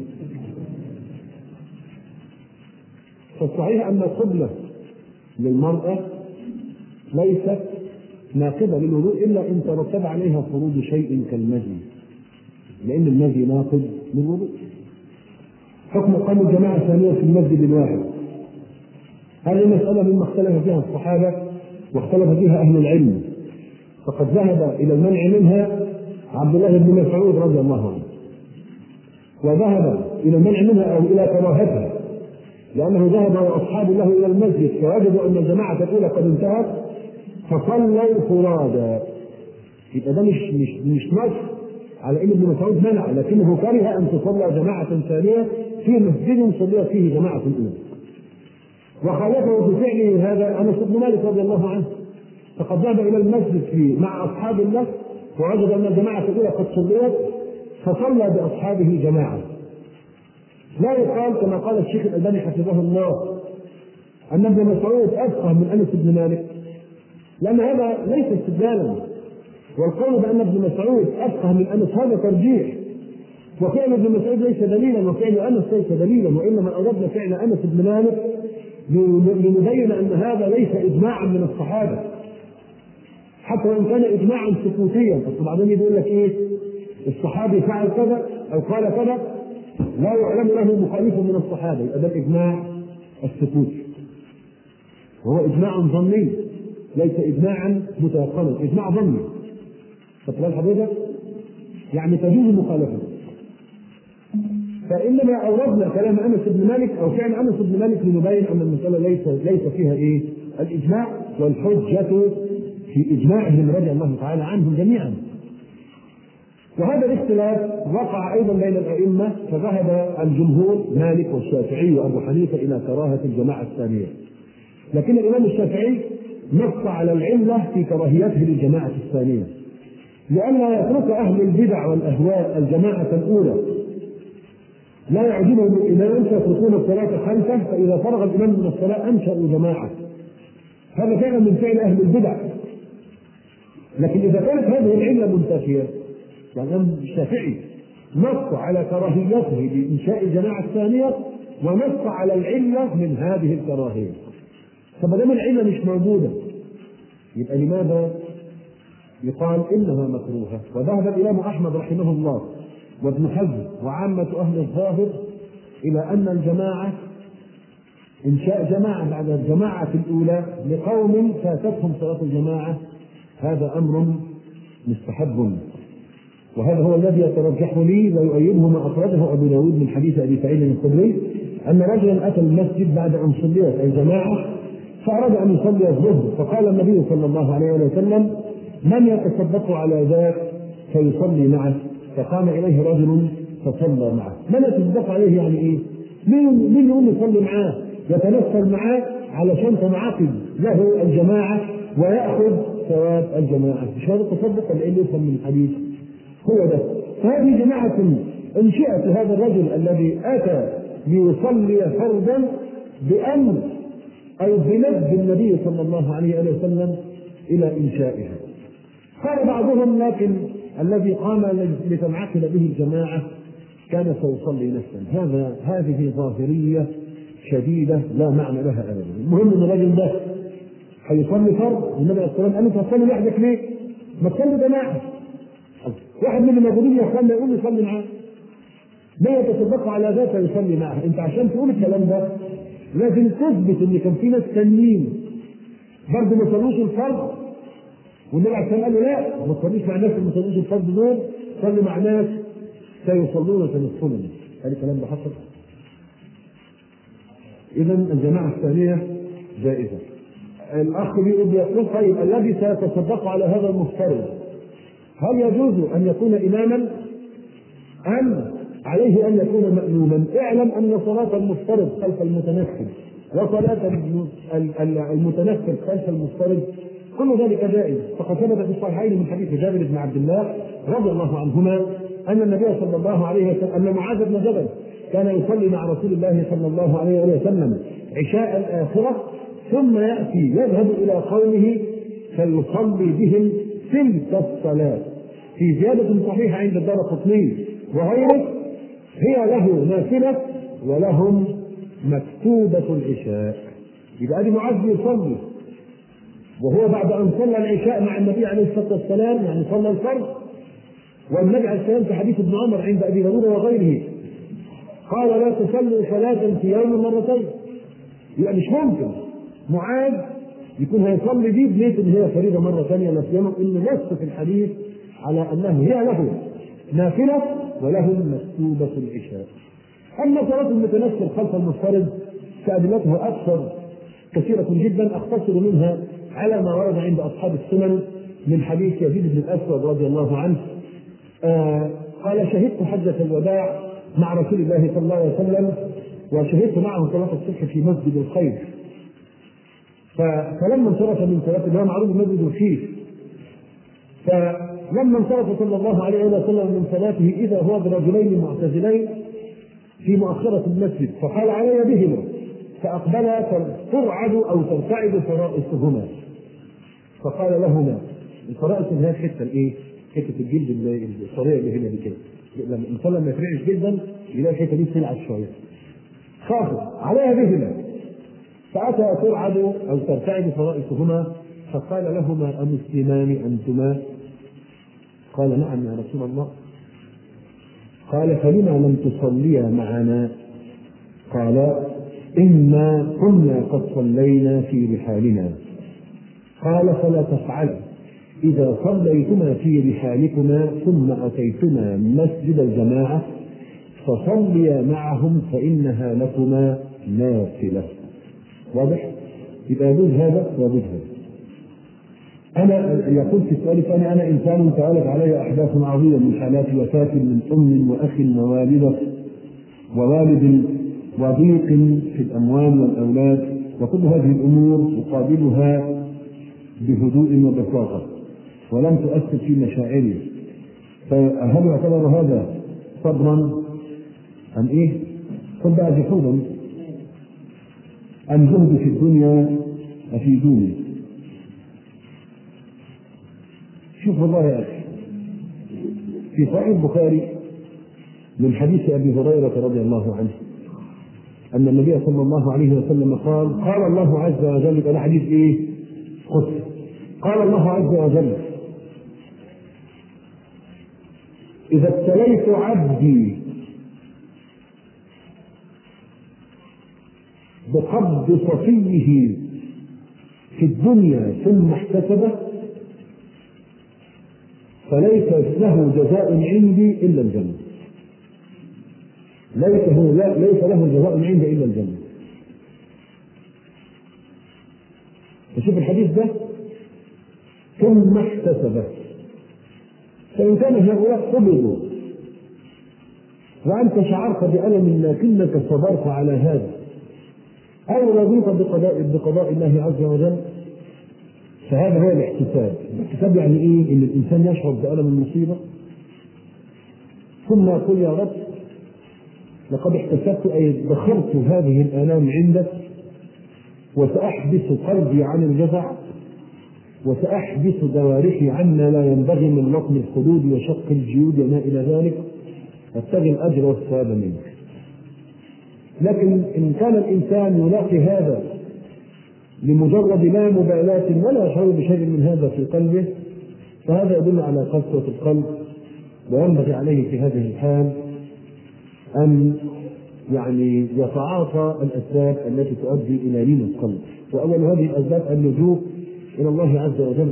فالصحيح أن القبلة للمرأة ليست ناقضة للوضوء إلا إن ترتب عليها فروض شيء كالمزي، لأن المزي ناقض للوضوء. حكم إقامة الجماعة الثانية في المسجد الواحد، هذه مسألة مما اختلف فيها الصحابة واختلف فيها أهل العلم، فقد ذهب إلى المنع منها عبد الله بن مسعود رضي الله عنه، وذهب إلى المنع منها أو إلى كراهتها لأنه ذهب وأصحاب له إلى المسجد فوجدوا أن الجماعة الأولى قد انتهت فصلوا فرادا. يبقى ده مش نص على ان ابن مسعود منع، لكنه كره ان تصلى جماعه ثانيه في مسجد صليت فيه جماعه اولى. وخالفه في فعله هذا انس بن مالك رضي الله عنه، فقد ذهب الى المسجد مع اصحاب له ووجد ان الجماعه الاولى قد صليت فصلى باصحابه جماعه. لا يقال كما قال الشيخ الالباني حفظه الله ان ابن مسعود افقه من انس بن مالك، لأن هذا ليس استدلالا، والقول بأن ابن مسعود أفقه من أنس هذا ترجيح، وفعل ابن مسعود ليس دليلا وفعل أنس ليس دليلا، وإنما أردنا فعل أنس بن مالك لنبين أن هذا ليس إجماعا من الصحابة، حتى وإن كان إجماعا سكوتيا. بس بعدين يقول لك إيه؟ الصحابي فعل كذا أو قال كذا لا يعلم له مخالف من الصحابة، يبقى ده الإجماع السكوتي، وهو إجماع ظني ليس إجماعا متيقنا، إجماع ظني. فتقول حضرتك يعني تجوز مخالفته. فإنما أوردنا كلام أنس بن مالك أو فعل أنس بن مالك لنبين أن المسألة ليس فيها إيه؟ الإجماع، والحجة في إجماعهم رضي الله تعالى عنهم جميعا. وهذا الاختلاف وقع أيضا بين الأئمة، فذهب الجمهور مالك والشافعي وأبو حنيفة إلى كراهة الجماعة الثانية، لكن الإمام الشافعي نص على العلة في كراهيته للجماعة الثانية، لأن يترك أهل البدع والأهواء الجماعة الأولى لا يعجبهم الإمام فيتركون الصلاة خلفه، فإذا فرغ الإمام من الصلاة أنشأوا جماعة. هذا كان من فعل أهل البدع. لكن إذا كانت هذه العلة منتفية، الإمام الشافعي نص على كراهيته لإنشاء الجماعة الثانية ونص على العلة من هذه الكراهية. فما دام العلة مش موجودة يبقى لماذا يقال إنها مكروهة؟ وذهب الإمام أحمد رحمه الله وابن حزم وعامة أهل الظاهر إلى أن الجماعة إنشاء جماعة بعد الجماعة الأولى لقوم فاتتهم صلاة الجماعة هذا أمر مستحب، وهذا هو الذي يترجح لي ويؤيده ما أخرجه أبو داود من حديث أبي سعيد الخدري أن رجلا أتى المسجد بعد أن صليت الجماعة فأراد أن يصلي الظهر، فقال النبي صلى الله عليه وسلم: من يتصدق على ذاك فيصلي معه؟ فقام إليه رجل فصلى معه. من يتصدق عليه يعني إيه؟ مين يقوم يصلي معاه يتنفل معاه علشان تنعقد له الجماعة ويأخذ ثواب الجماعة؟ مش هذا التصدق اللي يفهم من الحديث هو ده. فهذه جماعة انشئت هذا الرجل الذي أتى ليصلي فرضا بأمر أو بنبذ النبي صلى الله عليه وسلم إلى إنشائها. قال بعضهم: لكن الذي قام لتنعقد به الجماعة كان سيصلي نفسا. هذه ظاهرية شديدة لا معنى لها أبدا. المهم أن الرجل ده هيصلي فرض، والنبي عليه الصلاة والسلام قال له: تصلي لوحدك ليه؟ ما تصلي جماعة. واحد من الموجودين يقول يقول يصلي معاه، لا يتصدق على ذاك يصلي معه. انت عشان تقول الكلام ده لازم تثبت ان كان في ناس تانيين برضه ما صلوش الفرض، والنبي عليه الصلاه والسلام قال له: لا، ما تصليش مع ناس اللي ما صلوش الفرض دول، صلي مع ناس سيصلون وسيصلون. هذا الكلام ده حصل. اذا الجماعه الثانيه جائزه. الاخ بيقول: طيب الذي سيتصدق على هذا المفترض هل يجوز أن يكون إماما أم عليه أن يكون مأموما؟ اعلم أن صلاة المفترض خلف المتنفل وصلاة المتنفل خلف المفترض كل ذلك جائز. فقد ثبت في الصحيحين من حديث جابر بن عبد الله رضي الله عنهما أن النبي صلى الله عليه وسلم أن معاذ بن جبل كان يصلي مع رسول الله صلى الله عليه وسلم عشاء الآخرة ثم يأتي يذهب إلى قومه فيصلي بهم تلك الصلاة. في زيادة صحيحة عند الدارقطني وغيره: هي له نافلة ولهم مكتوبة العشاء. يبقى ادي معاذ يصلي وهو بعد ان صلى العشاء مع النبي عليه الصلاة والسلام، يعني صلى الفرض، والنبي عليه السلام في حديث ابن عمر عند ابي داود وغيره قال: لا تصلوا صلاة في يوم مرتين. يبقى مش ممكن معاذ يكون هيصلي دي بنية ان هي فريضة مرة ثانية، لا سيما انه نص في الحديث على انه هي له نافلة ولهم مكتوبة العشاء. اما صلاة المتنفل خلف المفترض فأدلتها اكثر كثيرة جدا، اختصر منها على ما ورد عند اصحاب السنن من حديث يزيد بن الاسود رضي الله عنه قال: شهدت حجة الوداع مع رسول الله صلى الله عليه وسلم، وشهدت معه صلاة الصبح في مسجد الخير. فلما انصرف من صلاة الجماعة معروف المسجد الخير، فلما انصرف صلى الله عليه وسلم من صلاته إذا هو برجلين معتزلين في مؤخرة المسجد، فقال: علي بهما، فأقبلا ترعد أو ترتعد فرائسهما، فقال لهما: الفرائس اللي هي الحتة الايه؟ حتة الجلد الصغيرة اللي هنا دي كده، لما الإنسان لما يفرعش جدا يلاقي الحتة دي تلعب شوية، خافوا عليها بهما، فأتى ترعد أو ترتعد فرائسهما، فقال لهما: أمسلمان أنتما؟ قال: نعم يا رسول الله. قال: فلما لم تصليا معنا؟ قال: إنا كنا قد صلينا في رحالنا. قال: فلا تفعل، إذا صليتما في رحالكما ثم أتيتما مسجد الجماعة فصليا معهم فإنها لكما نافلة. واضح؟ يبقى يجوز هذا ويجوز هذا. أنا يقول في السؤال الثاني: أنا إنسان تولد علي أحداث عظيمة من حالات وفاة من أم وأخ ووالدة ووالد وضيق في الأموال والأولاد، وكل هذه الأمور أقابلها بهدوء وبساطة ولم تؤثر في مشاعري، فهل يعتبر هذا صبرا أم إيه؟ قل بقى جحودا أم زهد في الدنيا أفيدوني. شوف والله يا أخي، في صحيح البخاري من حديث أبي هريرة رضي الله عنه أن النبي صلى الله عليه وسلم قال: قال الله عز وجل، أنا حديث إيه؟ قدسي. قال الله عز وجل: إذا ابتليت عبدي بقبض صفيه في الدنيا ثم احتسبه فليس له جزاء عندي إلا الجنة. ليس له جزاء عندي إلا الجنة. فشوف الحديث ده: ثم احتسبه. فإن كان هؤلاء قبضوا وأنت شعرت بألم لكنك صبرت على هذا أو رضيت بقضاء الله عز وجل، فهذا هو الاحتساب. الاحتساب يعني إيه؟ إن الإنسان يشعر بألم المصيبة ثم يقول: يا رب لقد احتسبت أي ادخرت هذه الآلام عندك، وسأحبس قلبي عن الجزع، وسأحبس جوارحي عما لا ينبغي من لطم الخدود وشق الجيود وما إلى ذلك، وابتغي الأجر والثواب منك. لكن إن كان الإنسان يلاقي هذا لمجرد لا مبالاة ولا يشعر بشيء من هذا في قلبه، فهذا يدل على قسوة القلب، وينبغي عليه في هذه الحال أن يتعاطى الأسباب التي تؤدي إلى لين القلب. وأول هذه الأسباب اللجوء إلى الله عز وجل،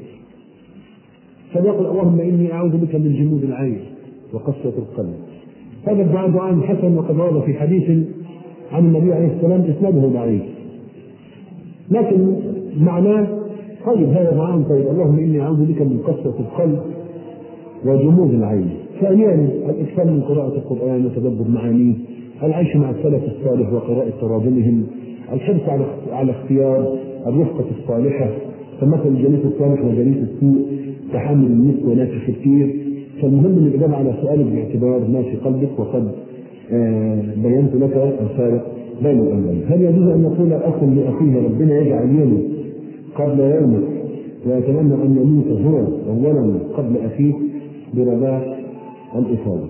فليقل: اللهم إني أعوذ بك من جمود العين وقسوة القلب. هذا الدعاء دعاء حسن، وقد ورد في حديث عن النبي عليه السلام إسناده ضعيف، لكن معناه طيب، هذا دعاء طيب: اللهم إني أعوذ بك من قسوة القلب وجمود العين. ثانيا: الإكثار من قراءة القرآن وتدبر معانيه، العيش مع السلف الصالح وقراءة تراجمهم، الحرص على اختيار الرفقة الصالحة، فمثل الجليس الصالح وجليس السوء تحمل المسك ونافخ الكير. فالمهم من الإجابة على سؤالك باعتبار ما في قلبك، وقد بينت لك الفارق بين الأمرين. هل يجوز أن يقول أخ لأخيه: ربنا يجعل يومه قبل يومك، ويتمنى أن يموت هو أولا قبل أخيه برباح الإصابة؟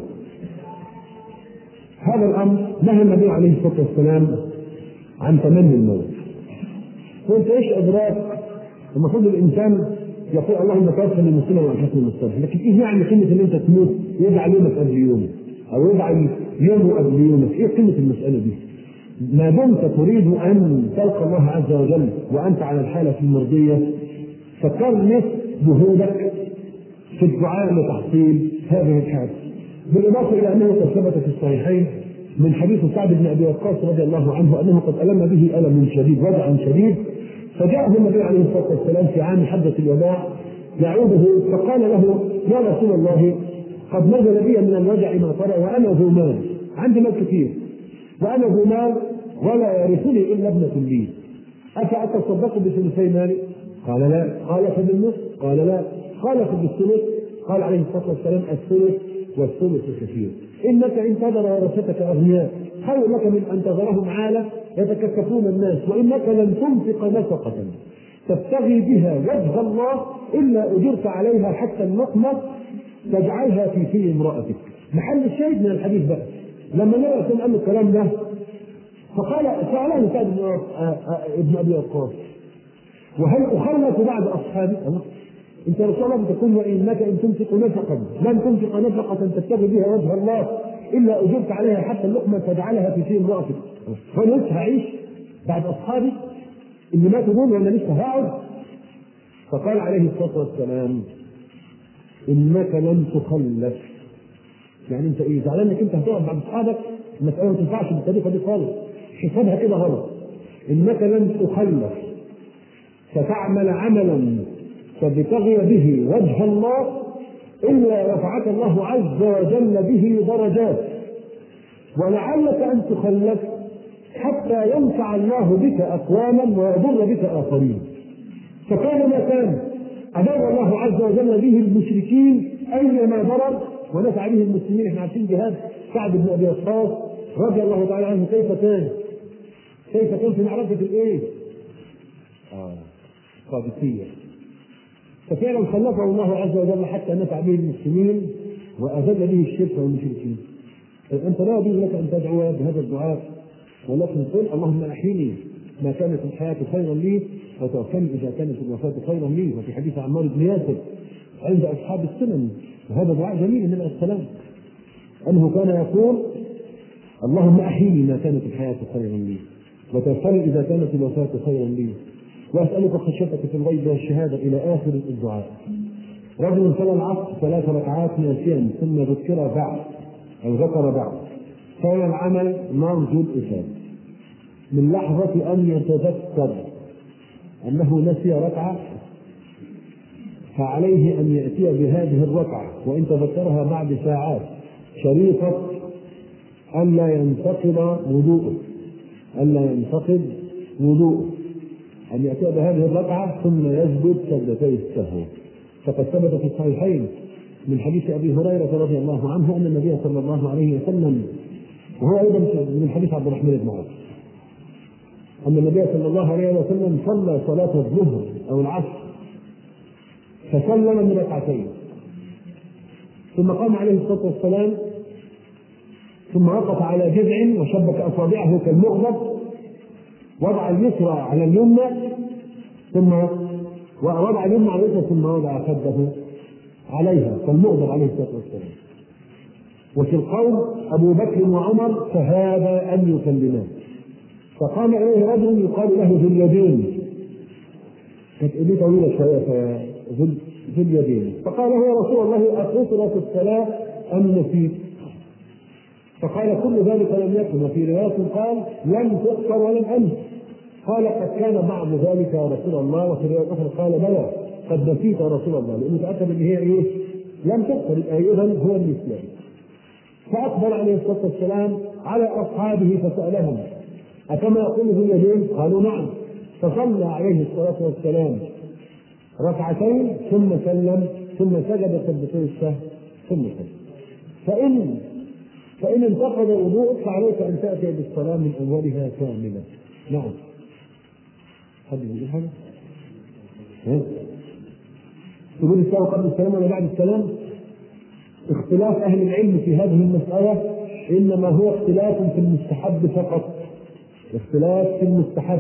هذا الأمر نهى النبي عليه الصلاة والسلام عن تمني الموت. وانت ايش ادراك؟ المفروض الانسان يقول: اللهم توفني مسلما والحقني بالصالحين. لكن ايه يعني قيمه ان انت تموت يجعل يومك قبل يومك او يجعل يومه قبل يومك؟ ايه قيمه المساله دي؟ ما دمت تريد ان تلقى الله عز وجل وانت على الحاله المرضيه، فكرس جهودك في الدعاء لتحصيل هذه الحاله. بالاضافه الى انه قد ثبت في الصحيحين من حديث سعد بن ابي وقاص رضي الله عنه انه قد الم به الم شديد، وجع شديد، فجاءه النبي عليه الصلاه والسلام في عام حجه الوداع يعوده، فقال له: يا رسول الله، قد نزل بي من الوجع ما ترى، وانا ذو مال، عندي مال كثير، وانا ذو مال ولا يرثني الا ابنه لي، افاتصدق بثلثي مالي؟ قال: لا. قال: فبالنصف؟ قال: لا. قال: فبالثلث؟ قال عليه الصلاه والسلام: الثلث والثلث كثير. انك ان تذر ورثتك اغنياء خير لك من ان تذرهم عاله يتكففون الناس، وانك لن تنفق نفقه تبتغي بها وجه الله الا اجرت عليها حتى اللقمه تجعلها في في امراتك. محل الشاهد من الحديث بقى لما النبي قال له الكلام ده، فقال: سأله سعد بن ابي وقاص: وهل اخلف بعد اصحابي؟ انت رسول الله تقول: وانك ان تنفق نفقا لن تنفق نفقه تبتغي بها وجه الله الا اجرت عليها حتى اللقمه تجعلها في امراتك. فانا لسه هعيش بعد اصحابي اللي ماتوا دول ولا لسه هقعد؟ فقال عليه الصلاه والسلام: انك لن تخلف. يعني انت ايه زعلان انك انت هتقعد بعد اصحابك؟ المساله ما تنفعش بالطريقه دي خالص، حسابها كده غلط. انك لن تخلف فتعمل عملا فابتغي به وجه الله إلا رفعك الله عز وجل به درجات، ولعلك أن تخلف حتى ينفع الله بك أقواما ويضر بك آخرين. فكان ما كان أضر الله عز وجل به المشركين أيما ضرر ونفع به المسلمين. احنا عارفين جهاد سعد بن أبي وقاص رضي الله تعالى عنه كيف كان في معركة الإيه؟ القادسية. ففعلا خلفه الله عز وجل حتى نفع به المسلمين وأذل به الشرك والمشركين. أنت لا يجوز لك أن تدعو بهذا الدعاء، ولكن قل اللهم أحيني ما كانت الحياة خيرا لي وتوفني إذا كانت الوفاة خيرا لي. وفي حديث عمار بن ياسر عند أصحاب السنن، وهذا دعاء جميل من السلام، أنه كان يقول اللهم أحيني ما كانت الحياة خيرا لي وتوفني إذا كانت الوفاة خيرا لي وأسألك خشيتك في الغيب والشهادة إلى آخر الدعاء. رجل صلى العصر 3 ركعات ناسيا ثم ذكر بعد كان العمل نرجو الإثابة من لحظة أن يتذكر أنه نسي ركعة فعليه أن يأتي بهذه الركعة، وإن تذكرها بعد ساعات شريطة ألا ينتقض وضوءه أن يأتي بهذه الركعة ثم يسجد سجدتي السهو. فقد ثبت في الصحيحين من حديث أبي هريرة رضي الله عنه أن النبي صلى الله عليه وسلم، وهو أيضا من حديث عبد الرحمن بن عوف، أن النبي صلى الله عليه وسلم صلى صلاة الظهر أو العصر فسلم من ركعتين ثم قام عليه الصلاة والسلام ثم وقف على جذع وشبك أصابعه كالمغرب، وضع اليسرى على اليمنى ثم وضع اليمنى على اليسرى ثم وضع خده عليها كالمغرب عليه الصلاة والسلام. وفي القول أبو بكر وعمر فهذا أن يسلمان. فقام إليه رجل يقال له ذو اليدين، كانت إيديه طويلة شوية ذو اليدين، فقال له يا رسول الله أقصرت الصلاة أم نسيت؟ فقال كل ذلك لم يكن، وفي رواية قال لم تقصر ولم أنس. قال قد كان بعض ذلك يا رسول الله، وفي رواية أخرى قال بلى قد نسيت يا رسول الله، لأنه تأكد أن هي إيه؟ لم تقصر، إذن هو النسيان. فأقبل عليه الصلاة والسلام على أصحابه فسألهم أكما يقول ذو اليدين؟ قالوا نعم. فصلى عليه الصلاة والسلام ركعتين ثم سلم ثم سجد سجدتي السهو ثم سلم. فإن انتقض وضوءك فعليك أن تأتي بالصلاة من أولها كاملة. نعم. حد يقول حاجة؟ تقول السلام قبل السلام ولا بعد السلام؟ اختلاف أهل العلم في هذه المسألة إنما هو اختلاف في المستحب فقط، اختلاف في المستحب،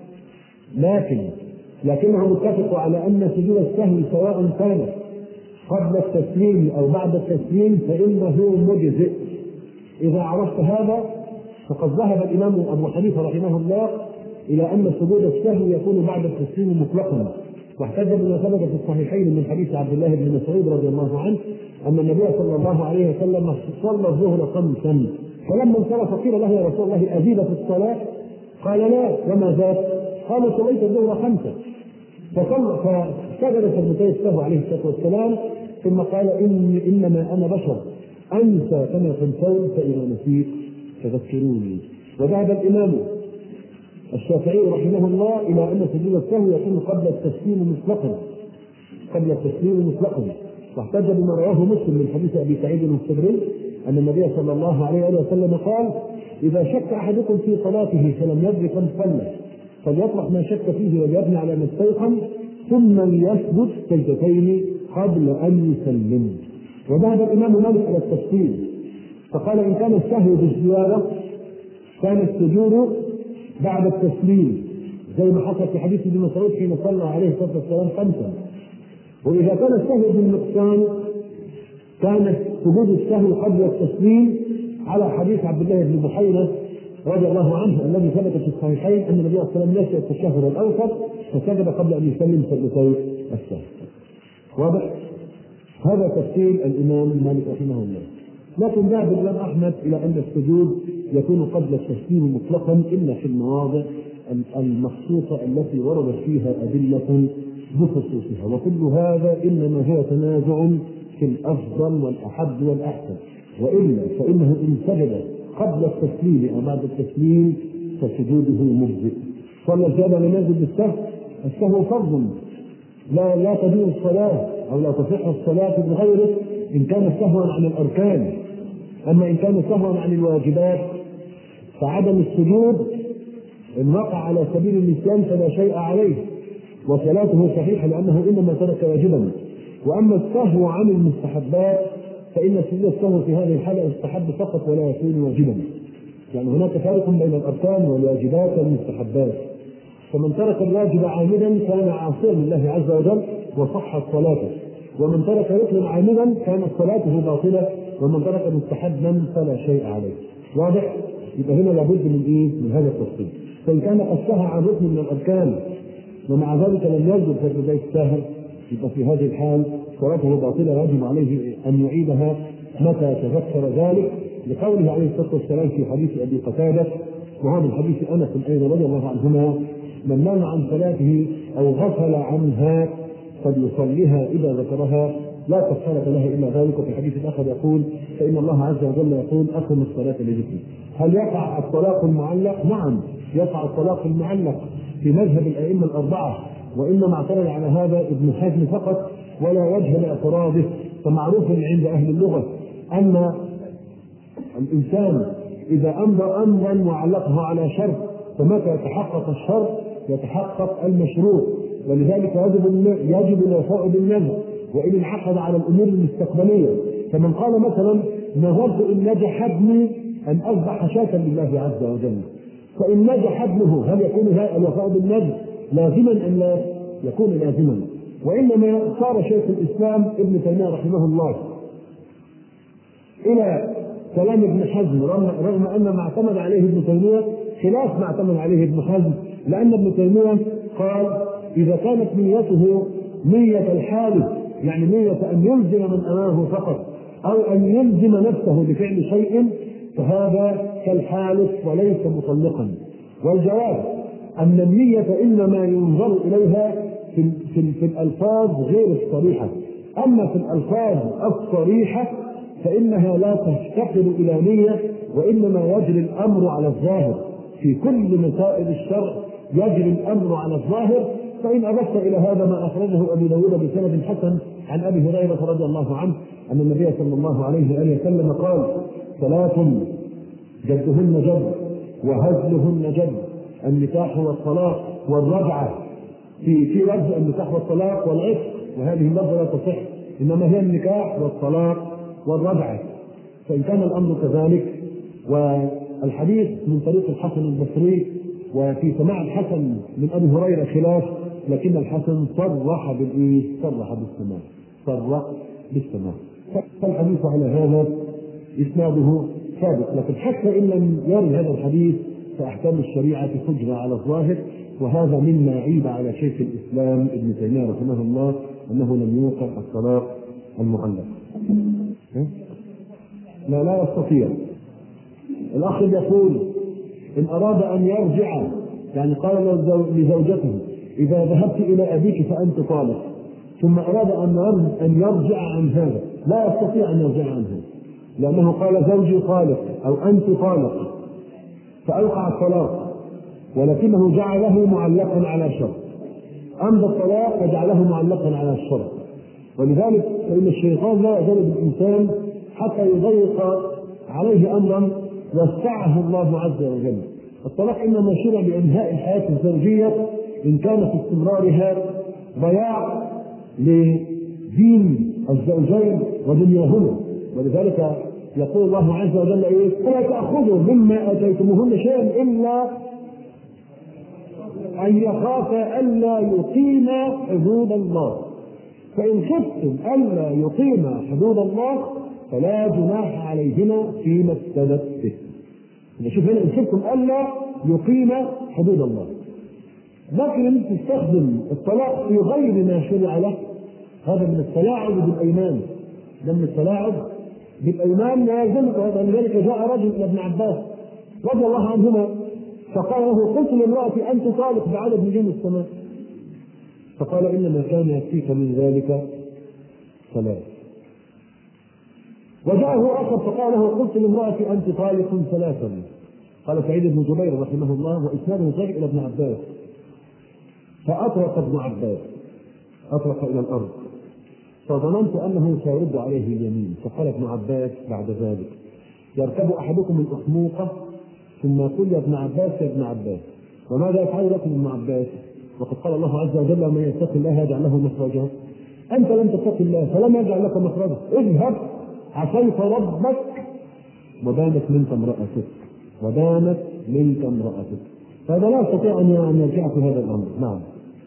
لكنهم اتفقوا على أن سجود السهو سواء كان قبل التسليم أو بعد التسليم فإنه مجزئ. إذا عرفت هذا فقد ذهب الإمام أبو حنيفة رحمه الله إلى أن سجود السهو يكون بعد التسليم مطلقا، واحتج بما ثبت في الصحيحين من حديث عبد الله بن مسعود رضي الله عنه أن النبي صلى الله عليه وسلم صلى الظهر 5 فلما انصرف قيل له يا رسول الله أزيد في الصلاة؟ قال لا وما ذاك؟ قال صليت الظهر 5 فسجد سجدتي السهو عليه الصلاة والسلام ثم قال إنما أنا بشر أنسى كما تنسون فإذا نسيت فذكروني. وذهب الإمام الشافعي رحمه الله إلى أن سجود السهو يكون قبل التسليم مطلقا، واحتج بما رواه مسلم من حديث أبي سعيد الخدري أن النبي صلى الله عليه وسلم قال إذا شك أحدكم في صلاته فلم يدرك كم صلى فليطرح ما شك فيه وليبني على ما استيقن ثم ليسجد سجدتين قبل أن يسلم. وذهب الإمام مالك إلى التفصيل فقال إن كان السهو بالزيادة كان السجود بعد التسليم زي ما حصل في حديث ابن مسعود حين صلى عليه الصلاة والسلام 5. وإذا كان السهو بالنقصان كان سجود السهو قبل التسليم على حديث عبد الله بن بحيرة رضي الله عنه الذي ثبت في الصحيحين أن النبي صلى الله عليه وسلم نسي التشهد الأوسط فسجد قبل أن يسلم سجدتي السهو. واضح؟ هذا تفسير الإمام مالك رحمه الله. لكن ذهب الإمام أحمد إلى أن السجود يكون قبل التسليم مطلقا إلا في المواضع المخصوصة التي وردت فيها أدلة بخصوصها. وكل هذا إنما هو تنازع في الأفضل والأحب والأحسن، وإلا فإنه إن سجد قبل التسليم أو بعد التسليم فسجوده مجزئ. صلى الزيادة لم يسجد بالسهو، السهو فرض لا تجوز الصلاة أو لا تصح الصلاة بغيره إن كان سهوا عن الأركان. أما إن كان سهوا عن الواجبات فعدم السجود إن وقع على سبيل النسيان فلا شيء عليه وصلاته صحيحة لأنه إنما ترك واجبا. وأما السهو عن المستحبات فإن سجود السهو في هذه الحالة يستحب فقط ولا يكون واجبا، يعني هناك فرق بين الأركان والواجبات والمستحبات. فمن ترك الواجب عامدا كان عاصيا لله عز وجل وصحت صلاته، ومن ترك ركنا عامدا كانت صلاته باطلة، ومن ترك مستحبا فلا شيء عليه. واضح؟ يبقى هنا لابد من ايه؟ من هذا التفصيل. فإن كان قد سهى عن ركن من الأركان ومع ذلك لم يسجد في بداية السهو يبقى في هذه الحال صلاته باطلة، يجب عليه أن يعيدها متى تذكر ذلك، لقوله عليه الصلاة والسلام في حديث أبي قتادة وهو من حديث أنس أيضا رضي الله عنهما: من نام عن صلاته أو غفل عنها فليصليها إذا ذكرها لا كفارة لها إلا ذلك. وفي حديث آخر يقول: فإن الله عز وجل يقول: أقم الصلاة لذكري. هل يقع الطلاق المعلق؟ نعم يقع الطلاق المعلق في مذهب الأئمة الأربعة، وإنما اعترض على هذا ابن حزم فقط ولا وجه لاعتراضه. فمعروف عند أهل اللغة أن الإنسان إذا أمضى أمرا وعلقه على شرط فمتى يتحقق الشرط يتحقق المشروط، ولذلك يجب الوفاء بالنذر وإن انعقد على الأمور المستقبلية. فمن قال مثلا: نذرت إن نجح ابني أن أذبح شاة لله عز وجل، فإن نجح ابنه هل يكون الوفاء بالنذر لازما أم لا يكون لازما؟ وإنما صار شيخ الإسلام ابن تيمية رحمه الله إلى كلام ابن حزم رغم أن ما اعتمد عليه ابن تيمية خلاف ما اعتمد عليه ابن حزم، لأن ابن تيمية قال: إذا كانت نيته نية الحالف، يعني نية أن يلزم من أمامه فقط أو أن يلزم نفسه بفعل شيء، فهذا كالحالف وليس مطلقا. والجواب أن النية إنما ينظر إليها في الألفاظ غير الصريحة، أما في الألفاظ الصريحة فإنها لا تفتقر إلى نية، وإنما يجري الأمر على الظاهر. في كل مسائل الشرع يجري الأمر على الظاهر. فإن أضفت إلى هذا ما أخرجه أبو داود بسند حسن عن أبي هريرة رضي الله عنه أن النبي صلى الله عليه وآله وسلم قال: ثلاث جدهن جد وهزلهن جد: النكاح والطلاق والرجعة. في لفظ النكاح والطلاق والعتق، وهذه اللفظة لا تصح، إنما هي النكاح والطلاق والرجعة. فإن كان الأمر كذلك، والحديث من طريق الحسن البصري وفي سماع الحسن من أبي هريرة خلاف، لكن الحسن صرح بالسماع. فالحديث على هذا إسناده ثابت، لكن حتى إن لم يرد هذا الحديث فأحكام الشريعة تجرى على الظاهر. وهذا مما عيب على شيخ الإسلام ابن تيمية رحمه الله أنه لم يوقع الطلاق المعلق. لا يستطيع. الأخ يقول: إن أراد أن يرجع، يعني قال لزوجته: إذا ذهبت إلى أبيك فأنت طالق، ثم أراد أن يرجع عن هذا، لا يستطيع أن يرجع عنه، لأنه قال: زوجي طالق أو أنت طالق، فأوقع الطلاق، ولكنه جعله معلقا على شرط. أمضى الطلاق وجعله معلقا على الشرط. ولذلك فإن الشيطان لا يزال بالإنسان حتى يضيق عليه أمرا وسعه الله عز وجل. الطلاق إنما شرع بإنهاء الحياة الزوجية إن كان في استمرارها ضياع لدين الزوجين ودنياهما. ولذلك يقول الله عز وجل: ولا تأخذوا مما آتيتموهن شيئا إلا أن يخافا ألا يقيما حدود الله، فإن خفتم ألا يقيما حدود الله فلا جناح عليهما فيما افتدت به. نشوف هنا: إن خفتم ألا يقيما حدود الله. لكن تستخدم الطلاق في غير ما شرع له، هذا من التلاعب بالأيمان، من التلاعب بالأيمان لا يلزمك. ولذلك جاء رجل إلى ابن عباس رضي الله عنهما فقال له: قلت لامرأتي أنت طالق بعدد نجوم السماء، فقال إنما كان يكفيك من ذلك 3. وجاءه آخر فقال له قلت لامرأتي أنت طالق 3. قال سعيد بن جبير رحمه الله وإسناده صحيح إلى ابن عباس. فأطرق ابن عباس، أطرق إلى الأرض، فظننت أنه سيرد عليه اليمين. فقال ابن عباس بعد ذلك يركب أحدكم الأحموقة ثم يقول يا ابن عباس يا ابن عباس، وماذا يفعل لكم ابن عباس؟ وقد قال الله عز وجل من يتق الله يجعل له مخرجا. أنت لم تتق الله فلم يجعل لك مخرجا، اذهب عصيت ربك ودانت منك امرأتك، ودانت منك امرأتك. فهذا لا يستطيع أن يرجع في هذا الأمر. نعم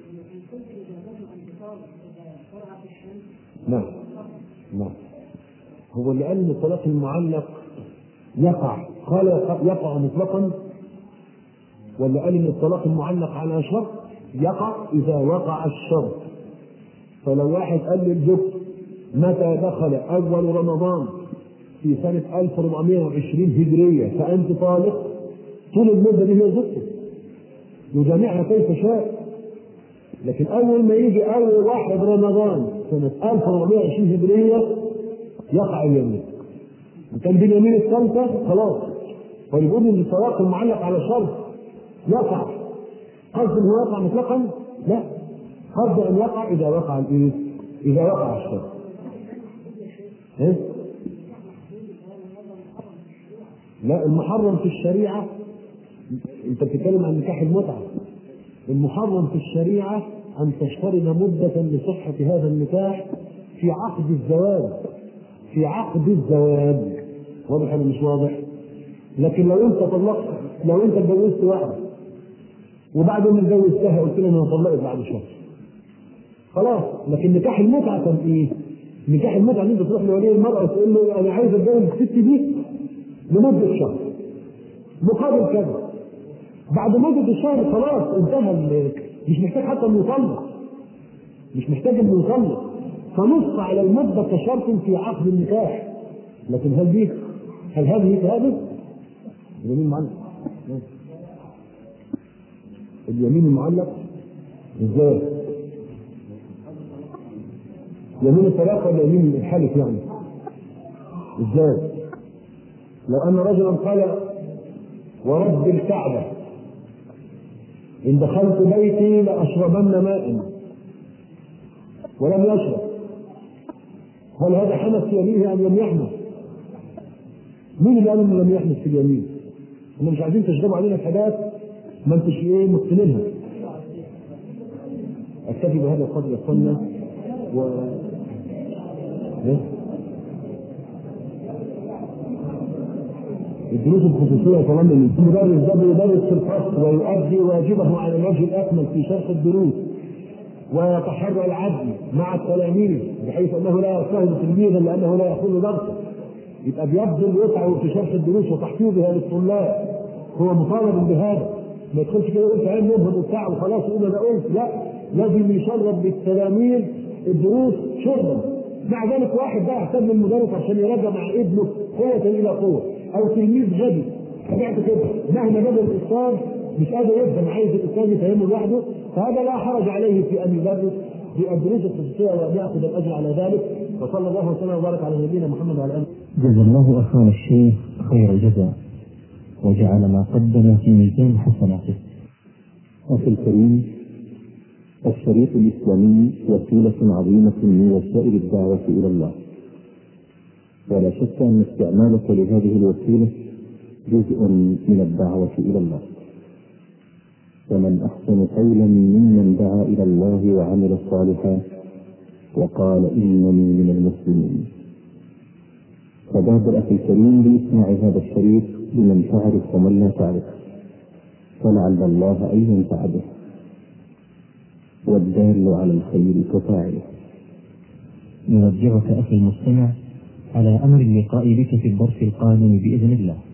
نعم نعم. هو اللي قال ان الطلاق المعلق يقع، قال يقع مطلقا، ولا قال ان الطلاق المعلق على شرط يقع اذا وقع الشرط. فلو واحد قال للزوج متى دخل اول رمضان في سنة 1420 هجرية فأنت طالق، طول المدة دي هي زوجته يجامعها كيف شاء. لكن أول ما يجي أول 1 رمضان سنة 1420 هجرية يقع اليمين. وكان باليمين الثالثة خلاص. فيقول ان الطلاق المعلق على شرط يقع. قصد انه يقع مطلقا؟ لا، قصد ان يقع اذا وقع الايه؟ اذا وقع الشرط. إيه؟ لا، المحرم في الشريعة انت بتتكلم عن نكاح المتعة. المحرم في الشريعة ان تشترط مدة لصحة هذا النكاح في عقد الزواج. في عقد الزواج واضح ولا مش واضح؟ لكن لو انت طلقت، لو انت اتجوزت واحده وبعد ما اتجوزتها قلت لها انا هطلقك بعد شهر خلاص. لكن نكاح المتعه كان ايه؟ نكاح المتعه ان انت تروح لولي المراه وتقول له انا عايز اتجوز الست دي لمده شهر مقابل كذا. بعد مده الشهر خلاص انتهى، مش محتاج حتى انه يطلق، مش محتاج انه يطلق، فنص على المدة كشرط في عقد النكاح. لكن هل هذه كهذه؟ اليمين المعلق. اليمين المعلق ازاي؟ يمين الطلاق ولا يمين الحلف يعني؟ ازاي؟ لو ان رجلا قال ورب الكعبة ان دخلت بيتي لاشربن ماء ولم يشرب، هل هذا حنث في يمينه ام لم يحنث؟ مين اللي قال انه لم يحنث في اليمين؟ احنا مش عايزين تشربوا علينا حاجات ما انتش ايه مقتنينها. اكتفي بهذا القدر يا اخوانا. الدروس الخصوصيه طبعا المدرس ده بيدرس في الفصل ويؤدي واجبه على الوجه الاكمل في شرح الدروس ويتحرى العدل مع التلاميذ بحيث انه لا يرتهب تلميذا لانه لا ياخذ درسه، يبقى بيبذل ويسعى في شرح الدروس وتحفيظها للطلاب، هو مطالب بهذا. ما يدخلش كده يقول تعالى نذهب وبتاع وخلاص يقول انا قلت، لا، لازم يشرب بالتلاميذ الدروس شربا. مع ذلك واحد بقى يحتاج للمدرس عشان يراجع مع ابنه قوه الى قوه، او تلميذ غبي سمعت كده مهما بدا الاستاذ مش قادر يفهم، عايز الاستاذ يفهمه لوحده، فهذا لا حرج عليه في ان يدرس بالدروس الخصوصيه وياخذ الاجر على ذلك. وصلى الله وسلم وبارك على نبينا محمد وعلى اله. جزا الله اخانا الشيخ خير الجزاء وجعل ما قدم في ميزان حسناته. أخي الكريم، الشريط الإسلامي وسيلة عظيمة من وسائل الدعوة إلى الله، ولا شك أن استعمالك لهذه الوسيلة جزء من الدعوة إلى الله. ومن أحسن قولا ممن دعا إلى الله وعمل صالحا وقال إنني من المسلمين. فبادر أخي الكريم بإسماع هذا الشريط لمن تعرف ومن لا تعرف، فلعل الله أن ينفع به، والدال على الخير كفاعله. نرجعك أخي المستمع على أمر اللقاء بك في الدرس القادم بإذن الله.